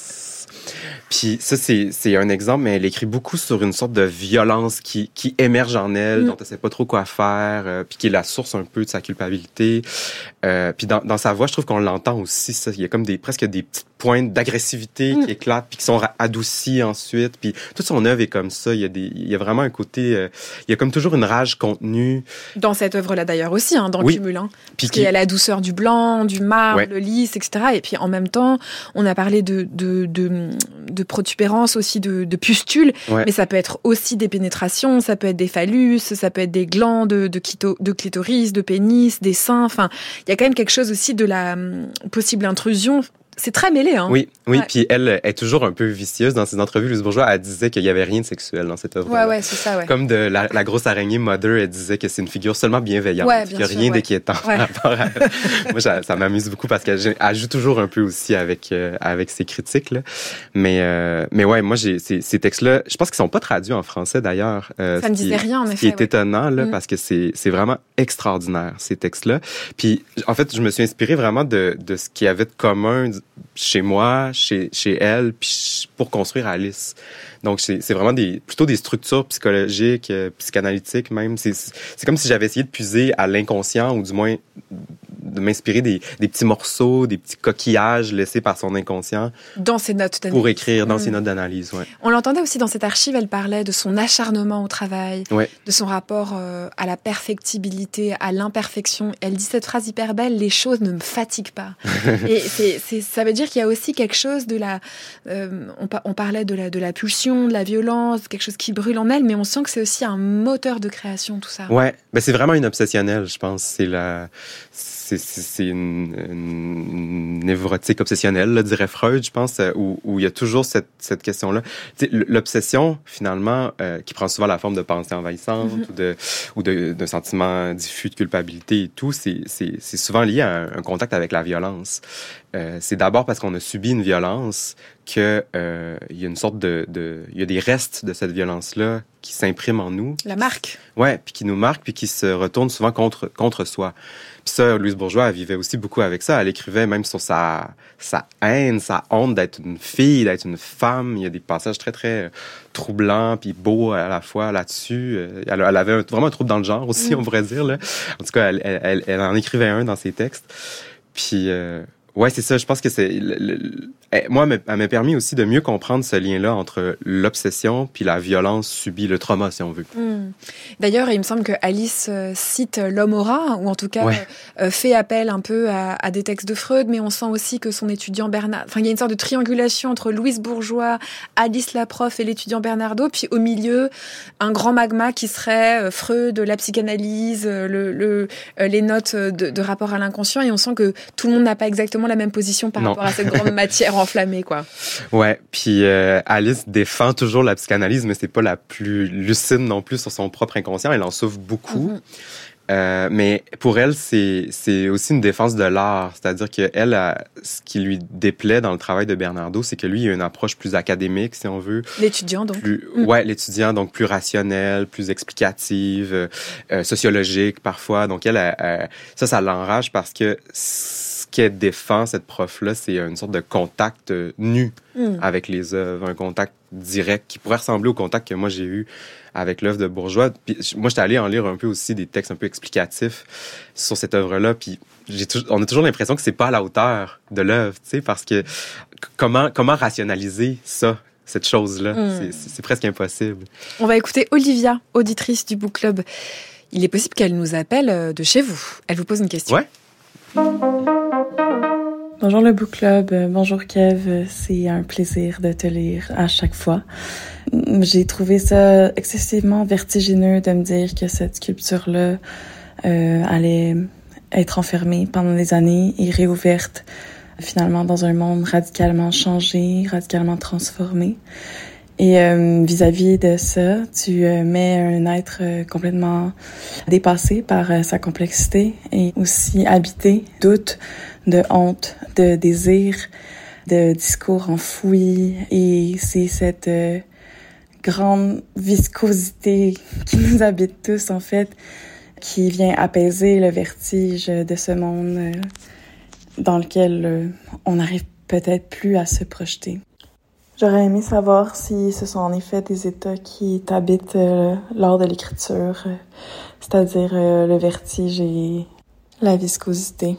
Puis ça, c'est, c'est un exemple, mais elle écrit beaucoup sur une sorte de violence qui, qui émerge en elle, Mm. dont elle sait pas trop quoi faire, euh, puis qui est la source un peu de sa culpabilité. Euh, puis dans, dans sa voix, je trouve qu'on l'entend aussi, ça. Il y a comme des, presque des petites pointes d'agressivité Mm. qui éclatent, puis qui sont ra- adoucies ensuite. Puis toute son œuvre est comme ça. Il y a, des, il y a vraiment un côté... euh, il y a comme toujours une rage contenue. Dans cette œuvre-là d'ailleurs aussi, hein, dans Oui. Cumul. Hein, Puis parce qu'il y a la douceur du blanc, du marbre, Ouais. le lisse, et cetera. Et puis en même temps, on a parlé de, de, de, de protubérance, aussi de, de pustules, Ouais. mais ça peut être aussi des pénétrations, ça peut être des phallus, ça peut être des glands de, de, clito, de clitoris, de pénis, des seins. Enfin, il y a quand même quelque chose aussi de la hum, possible intrusion. C'est très mêlé, hein. Oui, oui. Ouais. Puis elle est toujours un peu vicieuse dans ses entrevues. Louise Bourgeois, elle disait qu'il y avait rien de sexuel dans cette œuvre. Ouais, ouais, c'est ça, ouais. Comme de la, la grosse araignée Mother, elle disait que c'est une figure seulement bienveillante, Ouais, qu'il bien n'y a sûr, rien ouais. d'inquiétant Ouais. par rapport à elle. Moi, ça, ça m'amuse beaucoup parce qu'elle elle joue toujours un peu aussi avec euh, avec ses critiques là. Mais euh, mais ouais, moi j'ai ces, ces textes-là, je pense qu'ils sont pas traduits en français d'ailleurs. Euh, Ça me ce qui- disait rien, en Ce effet, qui est ouais. étonnant là, Mm. parce que c'est c'est vraiment extraordinaire ces textes-là. Puis en fait, je me suis inspiré vraiment de de ce qu'il y avait de commun chez moi, chez chez elle, puis pour construire Alice. Donc, c'est, c'est vraiment des, plutôt des structures psychologiques, euh, psychanalytiques même. C'est, c'est comme si j'avais essayé de puiser à l'inconscient, ou du moins de m'inspirer des, des petits morceaux, des petits coquillages laissés par son inconscient. Dans ses notes d'analyse. Pour écrire dans mmh. ses notes d'analyse, ouais. On l'entendait aussi dans cette archive, elle parlait de son acharnement au travail, ouais. de son rapport euh, à la perfectibilité, à l'imperfection. Elle dit cette phrase hyper belle, les choses ne me fatiguent pas. Et c'est, c'est, ça veut dire qu'il y a aussi quelque chose de la... Euh, on, on parlait de la, de la pulsion, de la violence, quelque chose qui brûle en elle, mais on sent que c'est aussi un moteur de création, tout ça. Ouais, ben c'est vraiment une obsessionnelle, je pense. C'est la... C'est, c'est, c'est une, une névrotique obsessionnelle, là, dirait Freud, je pense, où, où il y a toujours cette, cette question-là. Tu sais, l'obsession, finalement, euh, qui prend souvent la forme de pensée envahissante mm-hmm. ou, de, ou de, d'un sentiment diffus de culpabilité et tout, c'est, c'est, c'est souvent lié à un, un contact avec la violence. Euh, c'est d'abord parce qu'on a subi une violence que euh, il y a une sorte de, de... Il y a des restes de cette violence-là qui s'impriment en nous. La marque. Ouais, puis qui nous marquent, puis qui se retournent souvent contre, contre soi. Puis ça, Louise Bourgeois, elle vivait aussi beaucoup avec ça. Elle écrivait même sur sa, sa haine, sa honte d'être une fille, d'être une femme. Il y a des passages très, très troublants puis beaux à la fois là-dessus. Elle, elle avait un, vraiment un trouble dans le genre aussi, mmh. on pourrait dire, là. En tout cas, elle, elle, elle en écrivait un dans ses textes. Puis... Euh, ouais, c'est ça. Je pense que c'est... Le, le, moi, elle m'a permis aussi de mieux comprendre ce lien-là entre l'obsession puis la violence subie, le trauma, si on veut. Mmh. D'ailleurs, il me semble que Alice euh, cite l'homme au rat, ou en tout cas ouais. euh, fait appel un peu à, à des textes de Freud, mais on sent aussi que son étudiant Bernard... Enfin, il y a une sorte de triangulation entre Louise Bourgeois, Alice la prof et l'étudiant Bernardo, puis au milieu, un grand magma qui serait euh, Freud, la psychanalyse, le, le, euh, les notes de, de rapport à l'inconscient, et on sent que tout le monde n'a pas exactement la même position par non. rapport à cette grande matière enflammée, quoi. Ouais, puis euh, Alice défend toujours la psychanalyse, mais c'est pas la plus lucide non plus sur son propre inconscient. Elle en souffre beaucoup. Mm-hmm. Euh, mais pour elle, c'est, c'est aussi une défense de l'art. C'est-à-dire qu'elle, a, ce qui lui déplaît dans le travail de Bernardo, c'est que lui, il a une approche plus académique, si on veut. L'étudiant, donc. Plus, mm. Ouais, l'étudiant, donc plus rationnel, plus explicative, euh, sociologique parfois. Donc elle, elle, elle ça, ça l'enrage parce que ce qu'elle défend, cette prof-là, c'est une sorte de contact nu mm. avec les œuvres, un contact direct qui pourrait ressembler au contact que moi j'ai eu avec l'œuvre de Bourgeois. Puis moi, j'étais allé en lire un peu aussi des textes un peu explicatifs sur cette œuvre-là. Puis j'ai tout, on a toujours l'impression que c'est pas à la hauteur de l'œuvre, tu sais, parce que comment comment rationaliser ça, cette chose-là, mm. c'est, c'est, c'est presque impossible. On va écouter Olivia, auditrice du Book Club. Il est possible qu'elle nous appelle de chez vous. Elle vous pose une question. Ouais. Bonjour le Book Club, bonjour Kev, c'est un plaisir de te lire à chaque fois. J'ai trouvé ça excessivement vertigineux de me dire que cette sculpture-là euh, allait être enfermée pendant des années et réouverte finalement dans un monde radicalement changé, radicalement transformé. Et euh, vis-à-vis de ça, tu euh, mets un être euh, complètement dépassé par euh, sa complexité et aussi habité de doute, de honte, de désir, de discours enfouis. Et c'est cette euh, grande viscosité qui nous habite tous, en fait, qui vient apaiser le vertige de ce monde euh, dans lequel euh, on n'arrive peut-être plus à se projeter. J'aurais aimé savoir si ce sont en effet des états qui t'habitent euh, lors de l'écriture, euh, c'est-à-dire euh, le vertige et la viscosité.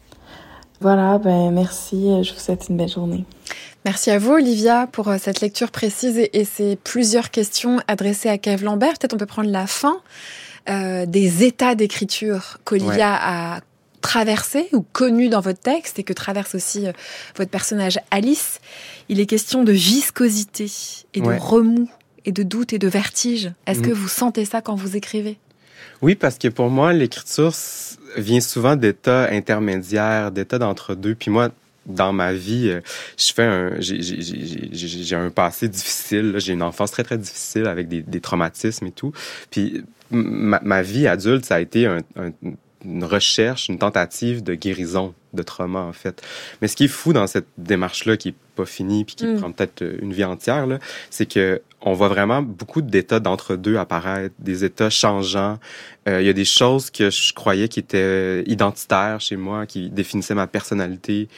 Voilà, ben merci, je vous souhaite une belle journée. Merci à vous, Olivia, pour euh, cette lecture précise et, et ces plusieurs questions adressées à Kev Lambert. Peut-être on peut prendre la fin euh, des états d'écriture qu'Olivia ouais. a traversé ou connu dans votre texte et que traverse aussi euh, votre personnage Alice. Il est question de viscosité et de ouais. remous et de doute et de vertige. Est-ce mmh. que vous sentez ça quand vous écrivez? Oui, parce que pour moi, l'écriture vient souvent d'états intermédiaires, d'états d'entre-deux. Puis moi, dans ma vie, je fais un, j'ai, j'ai, j'ai, j'ai, j'ai un passé difficile. Là. J'ai une enfance très, très difficile avec des, des traumatismes et tout. Puis ma, ma vie adulte, ça a été un, un une recherche, une tentative de guérison de trauma, en fait. Mais ce qui est fou dans cette démarche-là, qui est pas finie, puis qui mm. prend peut-être une vie entière, là, c'est que on voit vraiment beaucoup d'états d'entre-deux apparaître, des états changeants. Il euh, y a des choses que je croyais qui étaient identitaires chez moi, qui définissaient ma personnalité,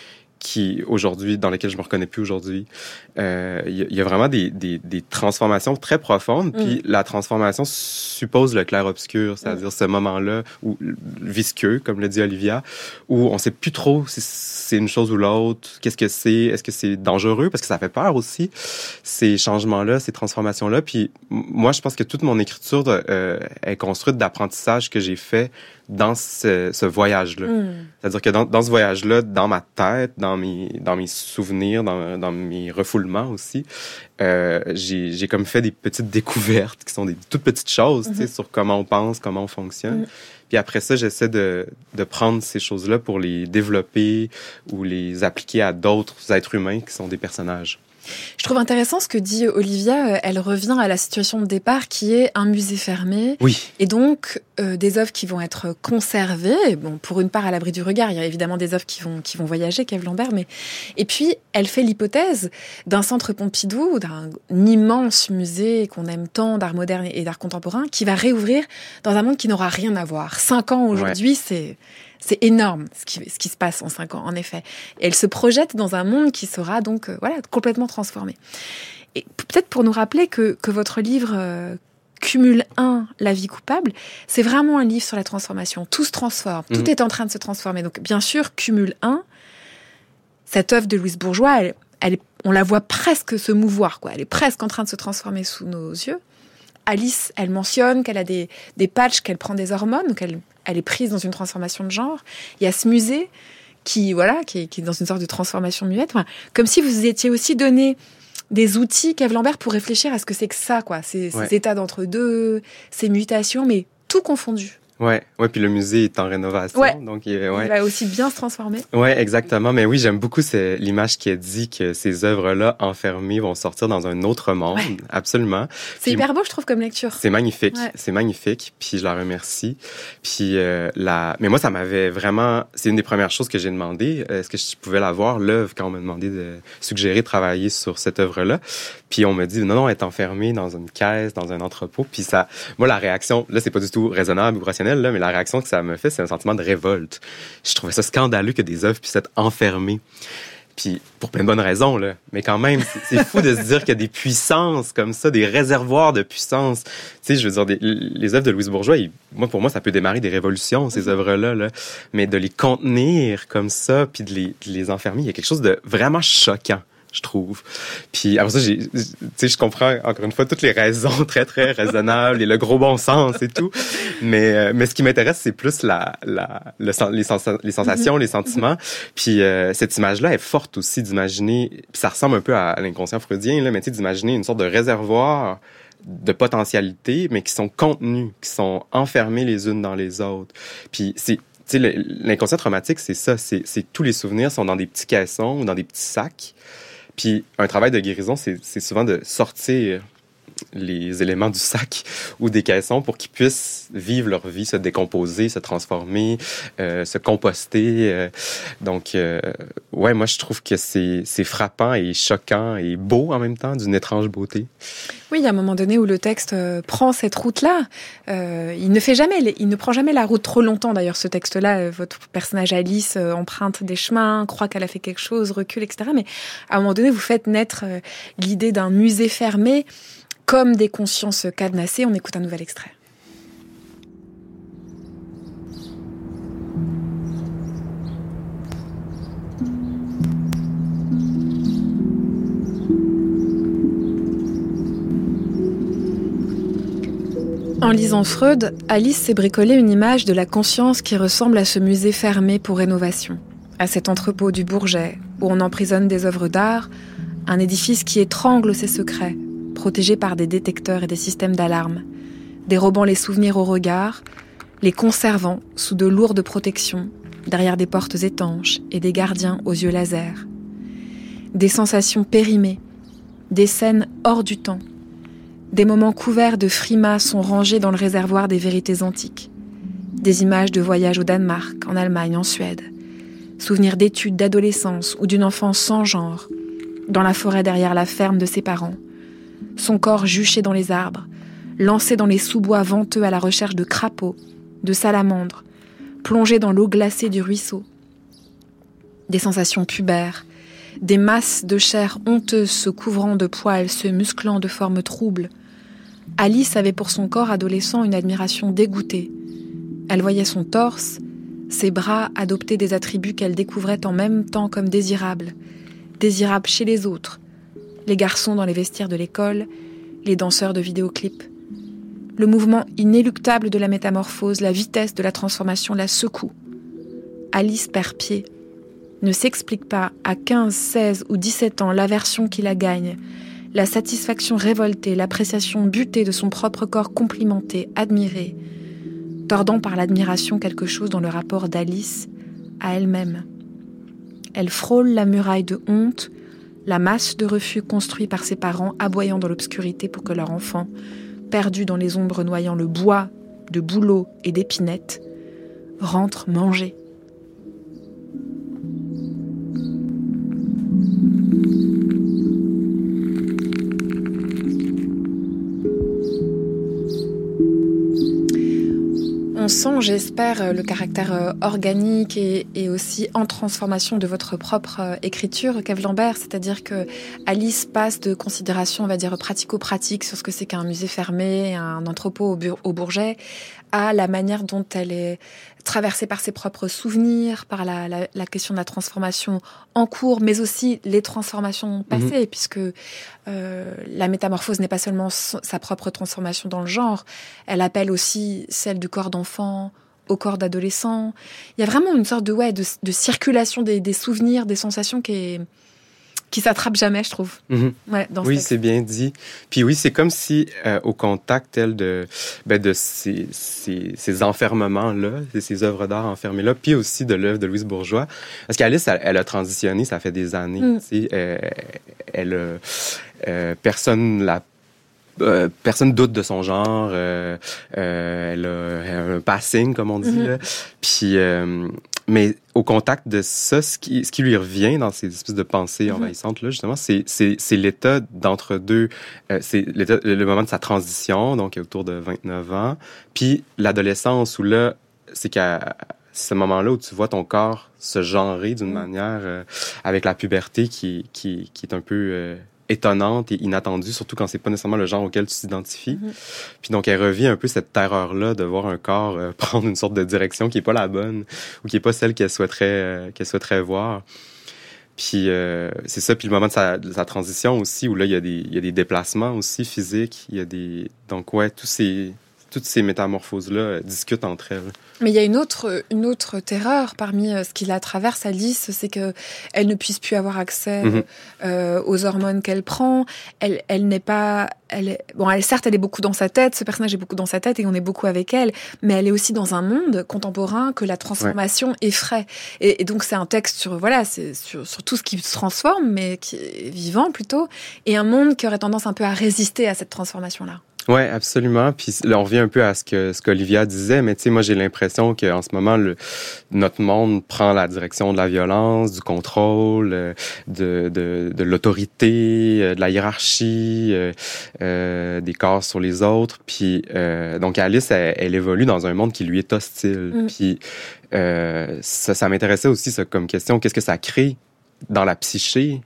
qui aujourd'hui, dans lesquelles je me reconnais plus aujourd'hui. Euh, il y, y a vraiment des, des, des transformations très profondes. Mm. Puis la transformation suppose le clair-obscur, c'est-à-dire mm. ce moment-là où visqueux, comme le dit Olivia, où on sait plus trop si c'est une chose ou l'autre. Qu'est-ce que c'est? Est-ce que c'est dangereux? Parce que ça fait peur aussi, ces changements-là, ces transformations-là. Puis moi, je pense que toute mon écriture euh, est construite d'apprentissage que j'ai fait dans ce, ce voyage-là. Mm. C'est-à-dire que dans, dans ce voyage-là, dans ma tête, dans mes, dans mes souvenirs, dans, dans mes refoulements aussi, euh, j'ai, j'ai comme fait des petites découvertes qui sont des toutes petites choses, mm-hmm. tu sais, sur comment on pense, comment on fonctionne. Mm. Puis après ça, j'essaie de, de prendre ces choses-là pour les développer ou les appliquer à d'autres êtres humains qui sont des personnages. Je trouve intéressant ce que dit Olivia. Elle revient à la situation de départ qui est un musée fermé. Oui. Et donc, euh, des œuvres qui vont être conservées. Bon, pour une part, à l'abri du regard. Il y a évidemment des œuvres qui vont, qui vont voyager, Kev Lambert. Mais... Et puis, elle fait l'hypothèse d'un centre Pompidou, d'un immense musée qu'on aime tant d'art moderne et d'art contemporain, qui va réouvrir dans un monde qui n'aura rien à voir. Cinq ans aujourd'hui, ouais. c'est... C'est énorme ce qui, ce qui se passe en cinq ans, en effet. Et elle se projette dans un monde qui sera donc euh, voilà, complètement transformé. Et peut-être pour nous rappeler que, que votre livre euh, Cumul un, La vie coupable, c'est vraiment un livre sur la transformation. Tout se transforme, mmh. tout est en train de se transformer. Donc bien sûr, Cumul un, cette œuvre de Louise Bourgeois, elle, elle, on la voit presque se mouvoir, quoi. Elle est presque en train de se transformer sous nos yeux. Alice, elle mentionne qu'elle a des, des patchs, qu'elle prend des hormones, donc elle, elle est prise dans une transformation de genre. Il y a ce musée qui, voilà, qui est, qui est dans une sorte de transformation muette. Enfin, comme si vous étiez aussi donné des outils, Kev Lambert, pour réfléchir à ce que c'est que ça, quoi. Ces, ouais. ces états d'entre-deux, ces mutations, mais tout confondu. Ouais, ouais, puis le musée est en rénovation, ouais. donc il, ouais. il va aussi bien se transformer. Ouais, exactement. Mais oui, j'aime beaucoup c'est, l'image qui a dit que ces œuvres-là enfermées vont sortir dans un autre monde. Ouais. Absolument. C'est puis, hyper beau, je trouve, comme lecture. C'est magnifique, ouais. c'est magnifique. Puis je la remercie. Puis euh, la, mais moi, ça m'avait vraiment. C'est une des premières choses que j'ai demandé. Est-ce que je pouvais la voir l'œuvre quand on m'a demandé de suggérer de travailler sur cette œuvre-là. Puis on m'a dit non, non, elle est enfermée dans une caisse, dans un entrepôt. Puis ça, moi, la réaction, là, c'est pas du tout raisonnable ou rationnel. Là, mais la réaction que ça me fait, c'est un sentiment de révolte. Je trouvais ça scandaleux que des œuvres puissent être enfermées. Puis, pour plein de bonnes raisons, là. Mais quand même, c'est, c'est fou de se dire qu'il y a des puissances comme ça, des réservoirs de puissance. Tu sais, je veux dire, des, les œuvres de Louise Bourgeois, ils, moi, pour moi, ça peut démarrer des révolutions, ces œuvres-là, là. Mais de les contenir comme ça, puis de les, de les enfermer, il y a quelque chose de vraiment choquant, je trouve. Puis après ça, j'ai, tu sais, je comprends encore une fois toutes les raisons très très raisonnables et le gros bon sens et tout. Mais euh, mais ce qui m'intéresse, c'est plus la la le, les, sens, les sensations, les sentiments. Puis euh, cette image-là est forte aussi d'imaginer. Puis ça ressemble un peu à, à l'inconscient freudien là, mais tu sais, d'imaginer une sorte de réservoir de potentialités, mais qui sont contenues, qui sont enfermées les unes dans les autres. Puis c'est tu sais, l'inconscient traumatique, c'est ça. C'est, c'est tous les souvenirs sont dans des petits caissons ou dans des petits sacs. Puis un travail de guérison, c'est, c'est souvent de sortir les éléments du sac ou des caissons pour qu'ils puissent vivre leur vie, se décomposer, se transformer, euh, se composter. Euh, donc, euh, ouais, moi, je trouve que c'est, c'est frappant et choquant et beau en même temps, d'une étrange beauté. Oui, il y a un moment donné où le texte euh, prend cette route-là. Euh, il ne fait jamais, il ne prend jamais la route trop longtemps. D'ailleurs, ce texte-là, euh, votre personnage Alice euh, emprunte des chemins, croit qu'elle a fait quelque chose, recule, et cetera. Mais à un moment donné, vous faites naître euh, l'idée d'un musée fermé comme des consciences cadenassées. On écoute un nouvel extrait. En lisant Freud, Alice s'est bricolé une image de la conscience qui ressemble à ce musée fermé pour rénovation, à cet entrepôt du Bourget où on emprisonne des œuvres d'art, un édifice qui étrangle ses secrets, protégé par des détecteurs et des systèmes d'alarme, dérobant les souvenirs au regard, les conservant sous de lourdes protections, derrière des portes étanches et des gardiens aux yeux laser. Des sensations périmées, des scènes hors du temps, des moments couverts de frimas sont rangés dans le réservoir des vérités antiques. Des images de voyages au Danemark, en Allemagne, en Suède. Souvenirs d'études d'adolescence ou d'une enfance sans genre, dans la forêt derrière la ferme de ses parents. Son corps juché dans les arbres, lancé dans les sous-bois venteux à la recherche de crapauds, de salamandres, plongé dans l'eau glacée du ruisseau. des sensations pubères, des masses de chair honteuses se couvrant de poils, se musclant de formes troubles. Alice avait pour son corps adolescent une admiration dégoûtée. Elle voyait son torse, ses bras adopter des attributs qu'elle découvrait en même temps comme désirables, désirables chez les autres, les garçons dans les vestiaires de l'école, les danseurs de vidéoclips. Le mouvement inéluctable de la métamorphose, la vitesse de la transformation la secoue. Alice perd pied, ne s'explique pas à quinze, seize ou dix-sept ans l'aversion qui la gagne, la satisfaction révoltée, l'appréciation butée de son propre corps complimenté, admiré, tordant par l'admiration quelque chose dans le rapport d'Alice à elle-même. Elle frôle la muraille de honte, la masse de refus construit par ses parents aboyant dans l'obscurité pour que leur enfant, perdu dans les ombres noyant le bois de bouleaux et d'épinettes, rentre manger. On sent, j'espère, le caractère organique et, et aussi en transformation de votre propre écriture, Kev Lambert, c'est-à-dire que Alice passe de considérations, on va dire, pratico-pratiques sur ce que c'est qu'un musée fermé, un entrepôt au, Bur- au Bourget, à la manière dont elle est traversée par ses propres souvenirs, par la, la, la question de la transformation en cours, mais aussi les transformations passées, mmh. puisque euh, la métamorphose n'est pas seulement sa propre transformation dans le genre, elle appelle aussi celle du corps d'enfant au corps d'adolescent. Il y a vraiment une sorte de, ouais, de, de circulation des, des souvenirs, des sensations qui est... qui s'attrape jamais, je trouve. Mm-hmm. Ouais, dans oui, ce c'est bien dit. Puis oui, c'est comme si, euh, au contact, elle, de, ben, de ces, ces, ces enfermements-là, de ces œuvres d'art enfermées-là, puis aussi de l'œuvre de Louise Bourgeois, parce qu'Alice, elle, elle a transitionné, ça fait des années, mm. tu sais, euh, elle, euh, personne la Euh, personne doute de son genre. Euh, euh, elle, a, elle a un passing, comme on dit. Mm-hmm. Là. Puis, euh, mais au contact de ça, ce qui, ce qui lui revient dans ces espèces de pensées mm-hmm. envahissantes là, justement, c'est, c'est, c'est l'état d'entre-deux. Euh, c'est l'état, le moment de sa transition, donc autour de vingt-neuf ans. Puis l'adolescence où là, c'est qu'à c'est ce moment-là où tu vois ton corps se genrer d'une mm. manière euh, avec la puberté qui, qui, qui est un peu euh, étonnante et inattendue, surtout quand c'est pas nécessairement le genre auquel tu t'identifies. Mm. Puis donc, elle revit un peu cette terreur-là de voir un corps euh, prendre une sorte de direction qui est pas la bonne ou qui est pas celle qu'elle souhaiterait, euh, qu'elle souhaiterait voir. Puis euh, c'est ça, puis le moment de sa, de sa transition aussi, où là, il y a des, il y a des déplacements aussi physiques, il y a des... Donc ouais, tous ces... toutes ces métamorphoses-là discutent entre elles. Mais il y a une autre, une autre terreur parmi ce qui la traverse, Alice, c'est qu'elle ne puisse plus avoir accès mm-hmm. euh, aux hormones qu'elle prend. Elle, elle n'est pas... Elle est, bon, elle, certes, elle est beaucoup dans sa tête, ce personnage est beaucoup dans sa tête et on est beaucoup avec elle, mais elle est aussi dans un monde contemporain que la transformation ouais. effraie. Et, et donc, c'est un texte sur, voilà, c'est sur, sur tout ce qui se transforme, mais qui est vivant plutôt, et un monde qui aurait tendance un peu à résister à cette transformation-là. Oui, absolument. Puis là, on revient un peu à ce que ce qu'Olivia disait, mais tu sais, moi, j'ai l'impression qu'en ce moment, le, notre monde prend la direction de la violence, du contrôle, de, de, de l'autorité, de la hiérarchie, euh, euh, des corps sur les autres. Puis, euh, donc, Alice, elle, elle évolue dans un monde qui lui est hostile. Mm. Puis, euh, ça, ça m'intéressait aussi, ça, comme question, qu'est-ce que ça crée dans la psyché,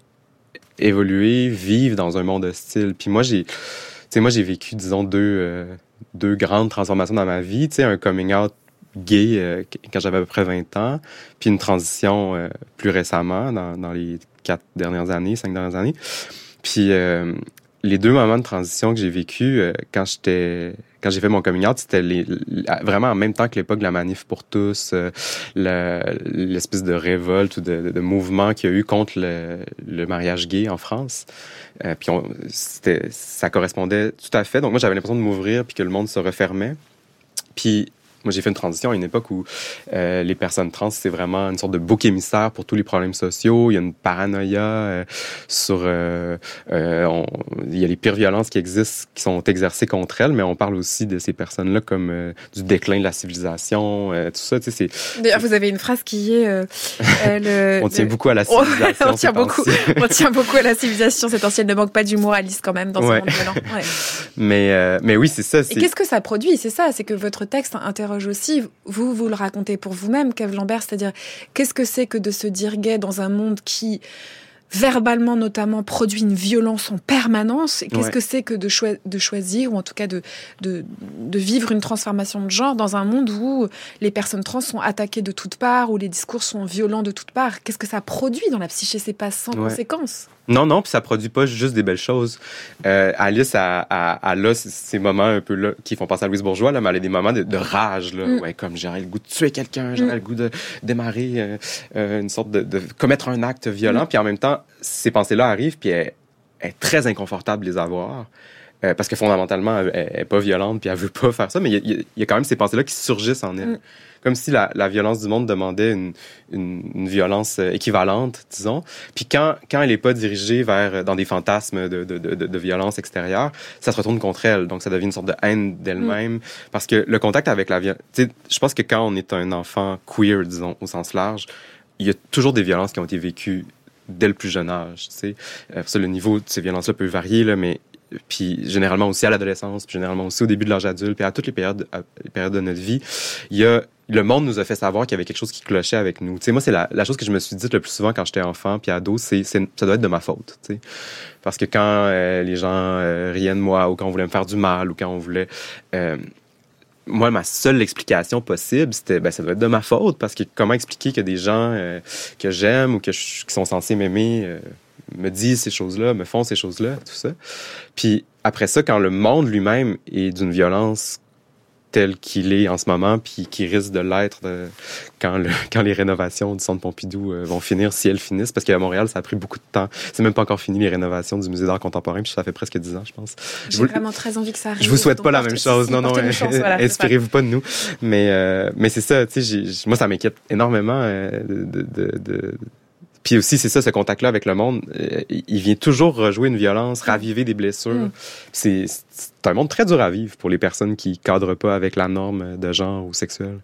évoluer, vivre dans un monde hostile. Puis moi, j'ai... Tu sais, moi, j'ai vécu, disons, deux, euh, deux grandes transformations dans ma vie. Tu sais, un coming out gay euh, quand j'avais à peu près vingt ans, puis une transition euh, plus récemment, dans, dans les quatre dernières années, cinq dernières années. Puis euh, les deux moments de transition que j'ai vécu euh, quand j'étais... Quand j'ai fait mon coming out, c'était les, vraiment en même temps que l'époque de la manif pour tous, euh, le, l'espèce de révolte ou de, de, de mouvement qu'il y a eu contre le, le mariage gay en France. Euh, puis on, c'était, ça correspondait tout à fait. Donc moi, j'avais l'impression de m'ouvrir puis que le monde se refermait. Puis moi, j'ai fait une transition à une époque où euh, les personnes trans, c'est vraiment une sorte de bouc émissaire pour tous les problèmes sociaux. Il y a une paranoïa euh, sur... Euh, euh, on, il y a les pires violences qui existent, qui sont exercées contre elles, mais on parle aussi de ces personnes-là comme euh, du déclin de la civilisation, euh, tout ça. Tu sais, c'est, D'ailleurs, vous avez une phrase qui est... Euh, euh, le, on tient le... beaucoup à la civilisation. on, tient beaucoup, on tient beaucoup à la civilisation. Cette ancienne ne manque pas d'humour, Alice, quand même, dans ce ouais. monde violent. Ouais. Mais, euh, mais oui, c'est ça. C'est... Et qu'est-ce que ça produit? C'est ça, c'est que votre texte interroge interroge aussi. Vous, vous le racontez pour vous-même, Kev Lambert, c'est-à-dire qu'est-ce que c'est que de se dire gay dans un monde qui, verbalement notamment, produit une violence en permanence. Et qu'est-ce ouais. que c'est que de, choi- de choisir, ou en tout cas de, de, de vivre une transformation de genre dans un monde où les personnes trans sont attaquées de toutes parts, où les discours sont violents de toutes parts. Qu'est-ce que ça produit dans la psyché? C'est pas sans ouais. conséquence. Non, non, puis ça produit pas juste des belles choses. Euh, Alice, elle, elle, elle a ces moments un peu là qui font penser à Louise Bourgeois, là, mais elle a des moments de, de rage, là, mm. ouais, comme j'aurais le goût de tuer quelqu'un, j'aurais mm. le goût de démarrer euh, euh, une sorte de, de commettre un acte violent, mm. puis en même temps, ces pensées-là arrivent, puis elle, elle est très inconfortable de les avoir. Euh, parce que fondamentalement, elle, elle est pas violente, puis elle veut pas faire ça, mais il y, y, y a quand même ces pensées-là qui surgissent en elle. Mm. Comme si la, la violence du monde demandait une, une, une violence équivalente, disons. Puis quand, quand elle n'est pas dirigée vers dans des fantasmes de, de, de, de violence extérieure, ça se retourne contre elle. Donc, ça devient une sorte de haine d'elle-même. Mm. Parce que le contact avec la violence... Tu sais, je pense que quand on est un enfant queer, disons, au sens large, il y a toujours des violences qui ont été vécues dès le plus jeune âge, tu sais. Euh, ça, le niveau de ces violences-là peut varier, là, mais... Puis généralement aussi à l'adolescence, puis généralement aussi au début de l'âge adulte, puis à toutes les périodes, à, les périodes de notre vie, il y a le monde nous a fait savoir qu'il y avait quelque chose qui clochait avec nous. Tu sais, moi, c'est la, la chose que je me suis dite le plus souvent quand j'étais enfant puis ado, c'est, c'est ça doit être de ma faute. Tu sais, parce que quand euh, les gens euh, riaient de moi ou quand on voulait me faire du mal ou quand on voulait euh, moi, ma seule explication possible, c'était, ben, ça doit être de ma faute, parce que comment expliquer que des gens euh, que j'aime ou que je, qui sont censés m'aimer euh, me disent ces choses-là, me font ces choses-là, tout ça. Puis après ça, quand le monde lui-même est d'une violence tel qu'il est en ce moment, puis qui risque de l'être de, quand, le, quand les rénovations du Centre Pompidou euh, vont finir, si elles finissent, parce qu'à Montréal, ça a pris beaucoup de temps. C'est même pas encore fini, les rénovations du Musée d'art contemporain, puis ça fait presque dix ans, je pense. J'ai je vous, vraiment très envie que ça arrive. Je vous souhaite pas la même chose, si, non, non, euh, chance, voilà, inspirez-vous pas de nous. Mais, euh, mais c'est ça, tu sais, moi, ça m'inquiète énormément euh, de... de, de Puis aussi, c'est ça, ce contact-là avec le monde, euh, il vient toujours rejouer une violence, raviver des blessures. Mm. C'est, c'est un monde très dur à vivre pour les personnes qui ne cadrent pas avec la norme de genre ou sexuelle.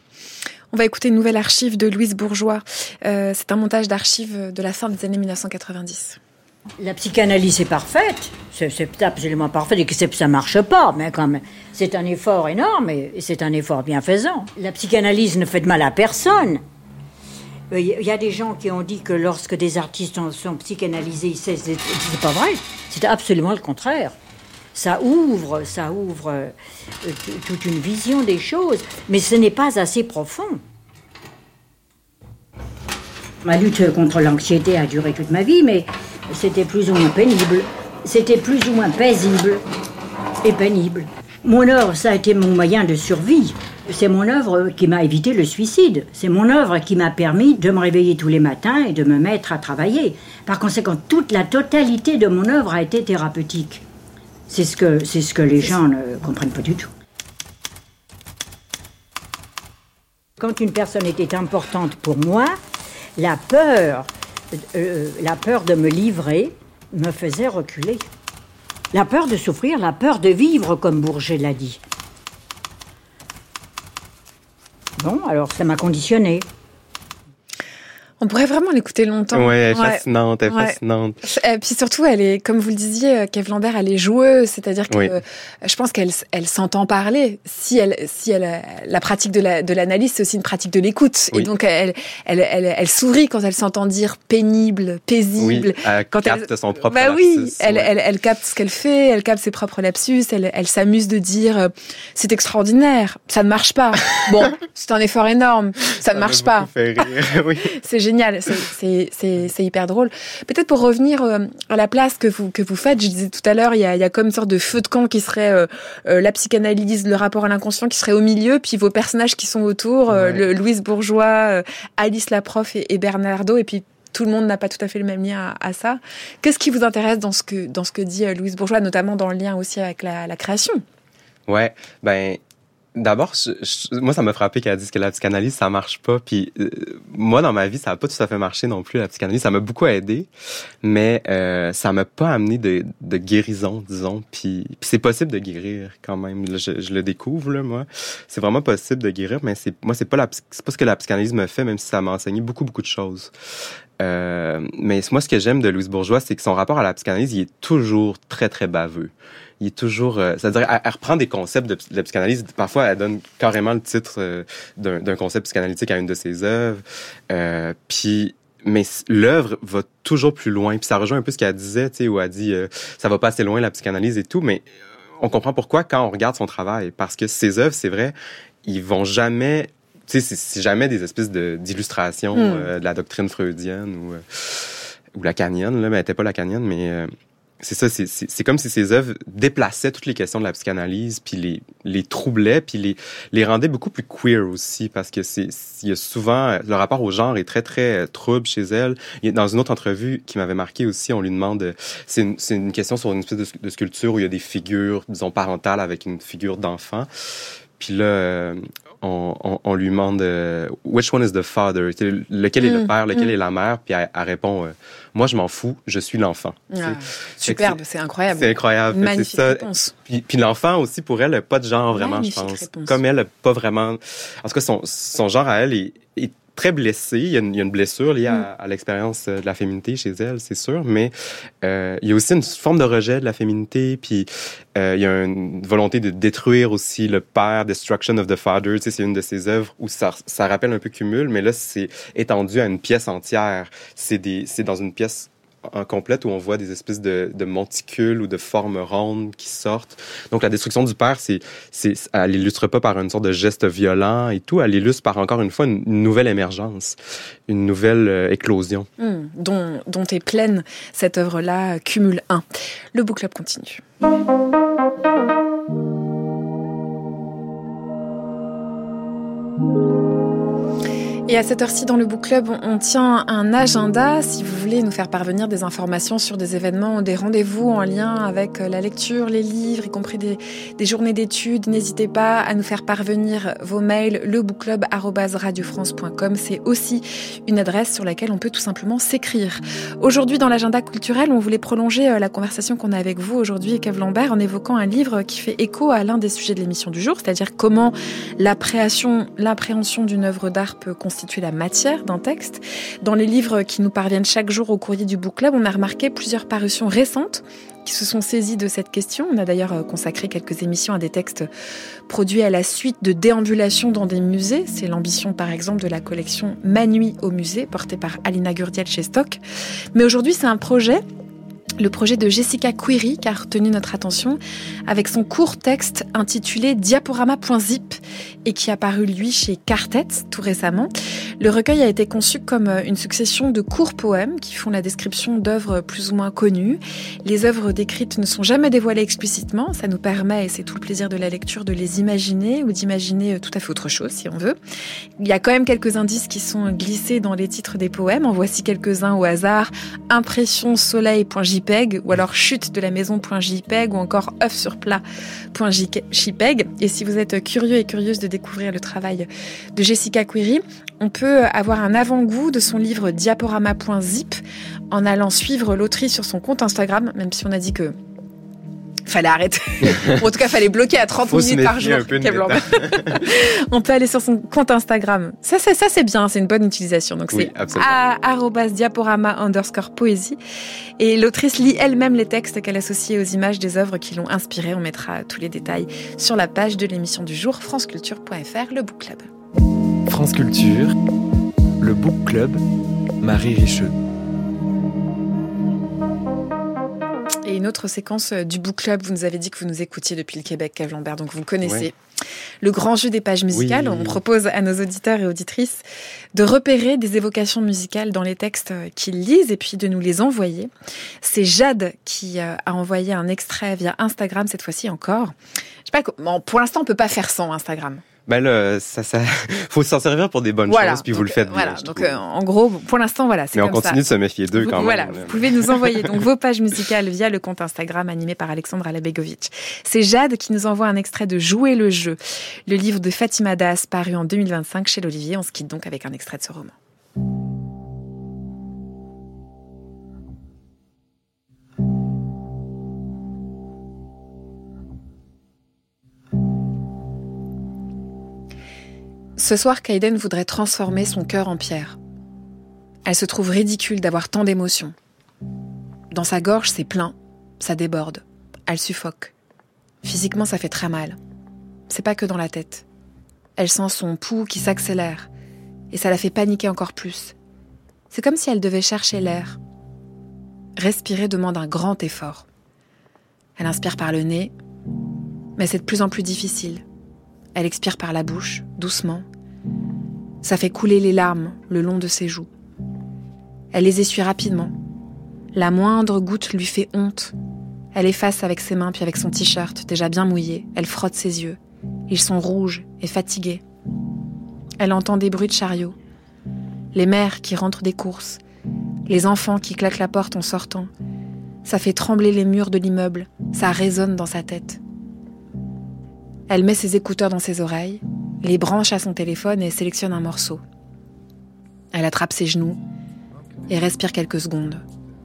On va écouter une nouvelle archive de Louise Bourgeois. Euh, c'est un montage d'archives de la fin des années dix-neuf cent quatre-vingt-dix. La psychanalyse est parfaite, c'est, c'est absolument parfait, et que ça ne marche pas, mais quand même, c'est un effort énorme et c'est un effort bienfaisant. La psychanalyse ne fait de mal à personne. Il y a des gens qui ont dit que lorsque des artistes sont psychanalysés, c'est, c'est, c'est pas vrai. C'est absolument le contraire. Ça ouvre, ça ouvre euh, t- toute une vision des choses, mais ce n'est pas assez profond. Ma lutte contre l'anxiété a duré toute ma vie, mais c'était plus ou moins pénible. C'était plus ou moins paisible et pénible. Mon œuvre, ça a été mon moyen de survie. C'est mon œuvre qui m'a évité le suicide. C'est mon œuvre qui m'a permis de me réveiller tous les matins et de me mettre à travailler. Par conséquent, toute la totalité de mon œuvre a été thérapeutique. C'est ce que, c'est ce que les gens ne comprennent pas du tout. Quand une personne était importante pour moi, la peur, euh, la peur de me livrer me faisait reculer. La peur de souffrir, la peur de vivre, comme Bourget l'a dit. Bon, alors ça m'a conditionnée. On pourrait vraiment l'écouter longtemps. Ouais, elle est ouais. fascinante, elle est ouais. fascinante. Et puis surtout, elle est, comme vous le disiez, Kev Lambert, elle est joueuse, c'est-à-dire que oui. je pense qu'elle, elle s'entend parler. Si elle, si elle, la pratique de la, de l'analyse, c'est aussi une pratique de l'écoute. Oui. Et donc, elle, elle, elle, elle sourit quand elle s'entend dire pénible, paisible. Oui, elle quand capte elle, son propre bah lapsus. Oui, elle, ouais. elle, elle capte ce qu'elle fait, elle capte ses propres lapsus, elle, elle s'amuse de dire, c'est extraordinaire, ça ne marche pas. Bon, c'est un effort énorme, ça, ça ne marche pas. Fait rire, oui. C'est génial, c'est, c'est, c'est, c'est hyper drôle. Peut-être pour revenir euh, à la place que vous, que vous faites, je disais tout à l'heure, il y a, il y a comme une sorte de feu de camp qui serait euh, euh, la psychanalyse, le rapport à l'inconscient qui serait au milieu, puis vos personnages qui sont autour, euh, ouais. le, Louise Bourgeois, euh, Alice la prof et, et Bernardo, et puis tout le monde n'a pas tout à fait le même lien à, à ça. Qu'est-ce qui vous intéresse dans ce que, dans ce que dit euh, Louise Bourgeois, notamment dans le lien aussi avec la, la création? Ouais, ben... D'abord, je, je, moi, ça m'a frappé qu'elle dise que la psychanalyse, ça marche pas. Puis euh, moi, dans ma vie, ça a pas tout à fait marché non plus, la psychanalyse. Ça m'a beaucoup aidé, mais euh, ça m'a pas amené de, de guérison, disons. Puis, puis c'est possible de guérir quand même. Là, je, je le découvre, là, moi. C'est vraiment possible de guérir, mais c'est moi, c'est pas la, c'est pas ce que la psychanalyse me fait, même si ça m'a enseigné beaucoup, beaucoup de choses. Euh, mais moi, ce que j'aime de Louise Bourgeois, c'est que son rapport à la psychanalyse, il est toujours très, très baveux. Il est toujours... Euh, c'est-à-dire, elle, elle reprend des concepts de, de la psychanalyse. Parfois, elle donne carrément le titre euh, d'un, d'un concept psychanalytique à une de ses œuvres. Euh, puis... Mais l'œuvre va toujours plus loin. Puis ça rejoint un peu ce qu'elle disait, tu sais, où elle dit euh, ça va pas assez loin, la psychanalyse et tout. Mais on comprend pourquoi quand on regarde son travail. Parce que ses œuvres, c'est vrai, ils vont jamais... Tu sais, c'est, c'est jamais des espèces de, d'illustrations mm. euh, de la doctrine freudienne ou, euh, ou lacanienne. Là, mais elle était pas lacanienne, mais... Euh, c'est ça, c'est, c'est, c'est comme si ces œuvres déplaçaient toutes les questions de la psychanalyse, puis les, les troublaient, puis les, les rendaient beaucoup plus queer aussi, parce que c'est, il y a souvent, le rapport au genre est très, très trouble chez elle. Il y a, dans une autre entrevue qui m'avait marqué aussi, on lui demande, c'est une, c'est une question sur une espèce de, de sculpture où il y a des figures, disons, parentales avec une figure d'enfant. Puis là, euh, on, on, on lui demande euh, « Which one is the father? » Lequel est mmh, le père, lequel mmh. est la mère? Puis elle, elle répond euh, « Moi, je m'en fous, je suis l'enfant. Ah, » Superbe, c'est, c'est incroyable. C'est incroyable. Magnifique c'est ça. réponse. Puis, puis l'enfant aussi, pour elle, n'a pas de genre vraiment, Magnifique je pense. Réponse. Comme elle, pas vraiment... En tout cas, son, son genre à elle est, est très blessé. Il y a une, il y a une blessure liée à, à l'expérience de la féminité chez elle, c'est sûr, mais euh, il y a aussi une forme de rejet de la féminité, puis euh, il y a une volonté de détruire aussi le père, Destruction of the Father, tu sais, c'est une de ses œuvres où ça, ça rappelle un peu Cumul, mais là, c'est étendu à une pièce entière. C'est, des, c'est dans une pièce en complète où on voit des espèces de, de monticules ou de formes rondes qui sortent. Donc, la destruction du père, c'est, c'est, elle l'illustre pas par une sorte de geste violent et tout, elle l'illustre par, encore une fois, une, une nouvelle émergence, une nouvelle euh, éclosion. Mmh, dont, dont est pleine cette œuvre-là, Cumul un. Le Book Club continue. Et à cette heure-ci, dans le Book Club, on tient un agenda. Si vous voulez nous faire parvenir des informations sur des événements, des rendez-vous en lien avec la lecture, les livres, y compris des, des journées d'études, n'hésitez pas à nous faire parvenir vos mails, le book club arobase radio france point com. C'est aussi une adresse sur laquelle on peut tout simplement s'écrire. Aujourd'hui, dans l'agenda culturel, on voulait prolonger la conversation qu'on a avec vous aujourd'hui, Kev Lambert, en évoquant un livre qui fait écho à l'un des sujets de l'émission du jour, c'est-à-dire comment l'appréhension, l'appréhension d'une œuvre d'art peut constituer la matière d'un texte. Dans les livres qui nous parviennent chaque jour au courrier du Book Club, on a remarqué plusieurs parutions récentes qui se sont saisies de cette question. On a d'ailleurs consacré quelques émissions à des textes produits à la suite de déambulations dans des musées. C'est l'ambition, par exemple, de la collection Ma nuit au musée, portée par Alina Gurdiel chez Stock. Mais aujourd'hui, c'est un projet Le projet de Jessica Query qui a retenu notre attention avec son court texte intitulé Diaporama.zip et qui a paru, lui, chez Quartet tout récemment. Le recueil a été conçu comme une succession de courts poèmes qui font la description d'œuvres plus ou moins connues. Les œuvres décrites ne sont jamais dévoilées explicitement. Ça nous permet, et c'est tout le plaisir de la lecture, de les imaginer ou d'imaginer tout à fait autre chose, si on veut. Il y a quand même quelques indices qui sont glissés dans les titres des poèmes. En voici quelques-uns au hasard. Impression soleil.jpeg ou alors chute de la maison.jpeg ou encore œuf sur plat.jpeg. Et si vous êtes curieux et curieuse de découvrir le travail de Jessica Query, on peut avoir un avant-goût de son livre Diaporama.zip en allant suivre l'autrice sur son compte Instagram, même si on a dit que fallait arrêter. En tout cas, fallait bloquer à trente Faut minutes par jour. On peut aller sur son compte Instagram. Ça, c'est, ça, c'est bien. C'est une bonne utilisation. Donc, oui, c'est arobase diaporama underscore poésie. Et l'autrice lit elle-même les textes qu'elle associe aux images des œuvres qui l'ont inspirée. On mettra tous les détails sur la page de l'émission du jour, franceculture point f r, le Book Club. France Culture, le Book Club, Marie Richeux. Et une autre séquence du Book Club, vous nous avez dit que vous nous écoutiez depuis le Québec, Kev Lambert, donc vous connaissez. Ouais. Le grand jeu des pages musicales. Oui. On propose à nos auditeurs et auditrices de repérer des évocations musicales dans les textes qu'ils lisent et puis de nous les envoyer. C'est Jade qui a envoyé un extrait via Instagram, cette fois-ci encore. Je sais pas, bon, pour l'instant, on peut pas faire sans Instagram. Ben là, ça, ça, faut s'en servir pour des bonnes voilà, choses, puis donc, vous le faites bien. Voilà, donc euh, en gros, pour l'instant, voilà, c'est Mais comme ça. Mais on continue ça. de se méfier d'eux vous, quand voilà, même. Voilà, vous pouvez nous envoyer donc vos pages musicales via le compte Instagram animé par Alexandra Labegovic. C'est Jade qui nous envoie un extrait de Jouer le jeu, le livre de Fatima Das paru en deux mille vingt-cinq chez l'Olivier. On se quitte donc avec un extrait de ce roman. Ce soir, Kaiden voudrait transformer son cœur en pierre. Elle se trouve ridicule d'avoir tant d'émotions. Dans sa gorge, c'est plein, ça déborde, elle suffoque. Physiquement, ça fait très mal. C'est pas que dans la tête. Elle sent son pouls qui s'accélère, et ça la fait paniquer encore plus. C'est comme si elle devait chercher l'air. Respirer demande un grand effort. Elle inspire par le nez, mais c'est de plus en plus difficile. Elle expire par la bouche, doucement. Ça fait couler les larmes le long de ses joues. Elle les essuie rapidement. La moindre goutte lui fait honte. Elle efface avec ses mains puis avec son t-shirt, déjà bien mouillé. Elle frotte ses yeux. Ils sont rouges et fatigués. Elle entend des bruits de chariots. Les mères qui rentrent des courses. Les enfants qui claquent la porte en sortant. Ça fait trembler les murs de l'immeuble. Ça résonne dans sa tête. Elle met ses écouteurs dans ses oreilles, les branche à son téléphone et sélectionne un morceau. Elle attrape ses genoux et respire quelques secondes.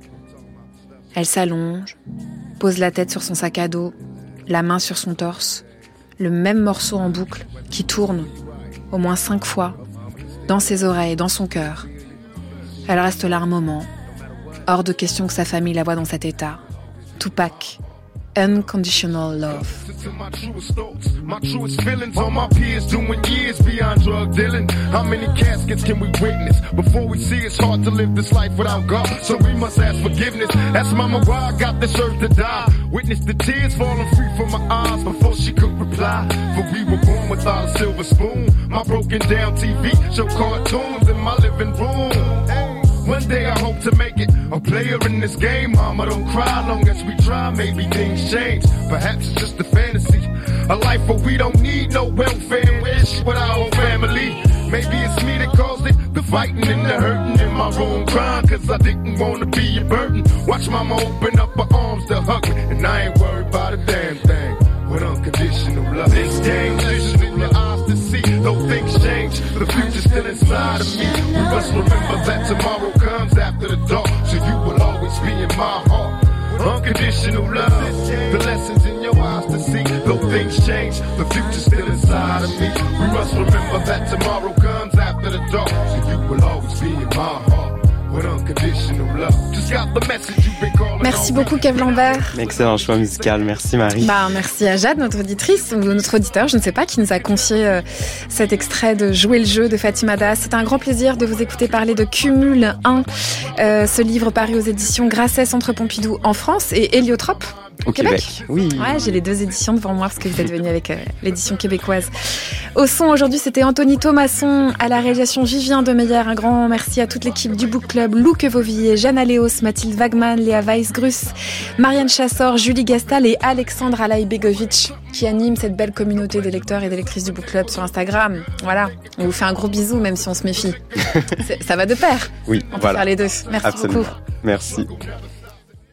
Elle s'allonge, pose la tête sur son sac à dos, la main sur son torse, le même morceau en boucle qui tourne au moins cinq fois dans ses oreilles, dans son cœur. Elle reste là un moment. Hors de question que sa famille la voie dans cet état. Tupac, Unconditional Love. My truest thoughts, my truest feelings on my peers doing years beyond drug dealing. How many caskets can we witness before we see it's hard to live this life without God? So we must ask forgiveness. Ask Mama why I got this urge to die. Witness the tears falling free from my eyes before she could reply. For we were born without a silver spoon. My broken down T V show cartoons in my living room. Hey. One day I hope to make it a player in this game. Mama, don't cry long as we try. Maybe things change. Perhaps it's just a fantasy. A life where we don't need no welfare wish with our whole family. Maybe it's me that caused it. The fighting and the hurting in my room crying. Cause I didn't want to be a burden. Watch mama open up her arms to hug me. And I ain't worried about a damn thing. With unconditional love. This game, listen in your eyes to see. Though things change, the future's still inside of me. We must remember that tomorrow comes after the dark. So you will always be in my heart. Unconditional love. The lessons in your eyes to see. Though things change, the future's still inside of me. We must remember that tomorrow comes after the dark. So you will always be in my heart. Merci beaucoup Kev Lambert. Excellent choix musical, merci Marie. Bah, merci à Jade, notre auditrice ou notre auditeur, je ne sais pas, qui nous a confié euh, cet extrait de Jouer le jeu de Fatima Das. C'est un grand plaisir de vous écouter parler de Cumul un, euh, ce livre paru aux éditions Grasset Centre Pompidou en France et Héliotrope au Québec. Québec. Oui. Ouais, j'ai les deux éditions devant moi parce que vous êtes venu avec euh, l'édition québécoise. Au son aujourd'hui, c'était Anthony Thomasson, à la réalisation Vivien Demeyer. Un grand merci à toute l'équipe du Book Club, Lou Quevovillier, Jeanne Aléos, Mathilde Wagman, Léa Weisgrus, Marianne Chassor, Julie Gastal et Alexandre Alaïbegovic qui animent cette belle communauté des lecteurs et des lectrices du Book Club sur Instagram. Voilà, on vous fait un gros bisou même si on se méfie. Ça va de pair. Oui, on peut voilà. faire les deux. Merci Absolument. beaucoup. Merci.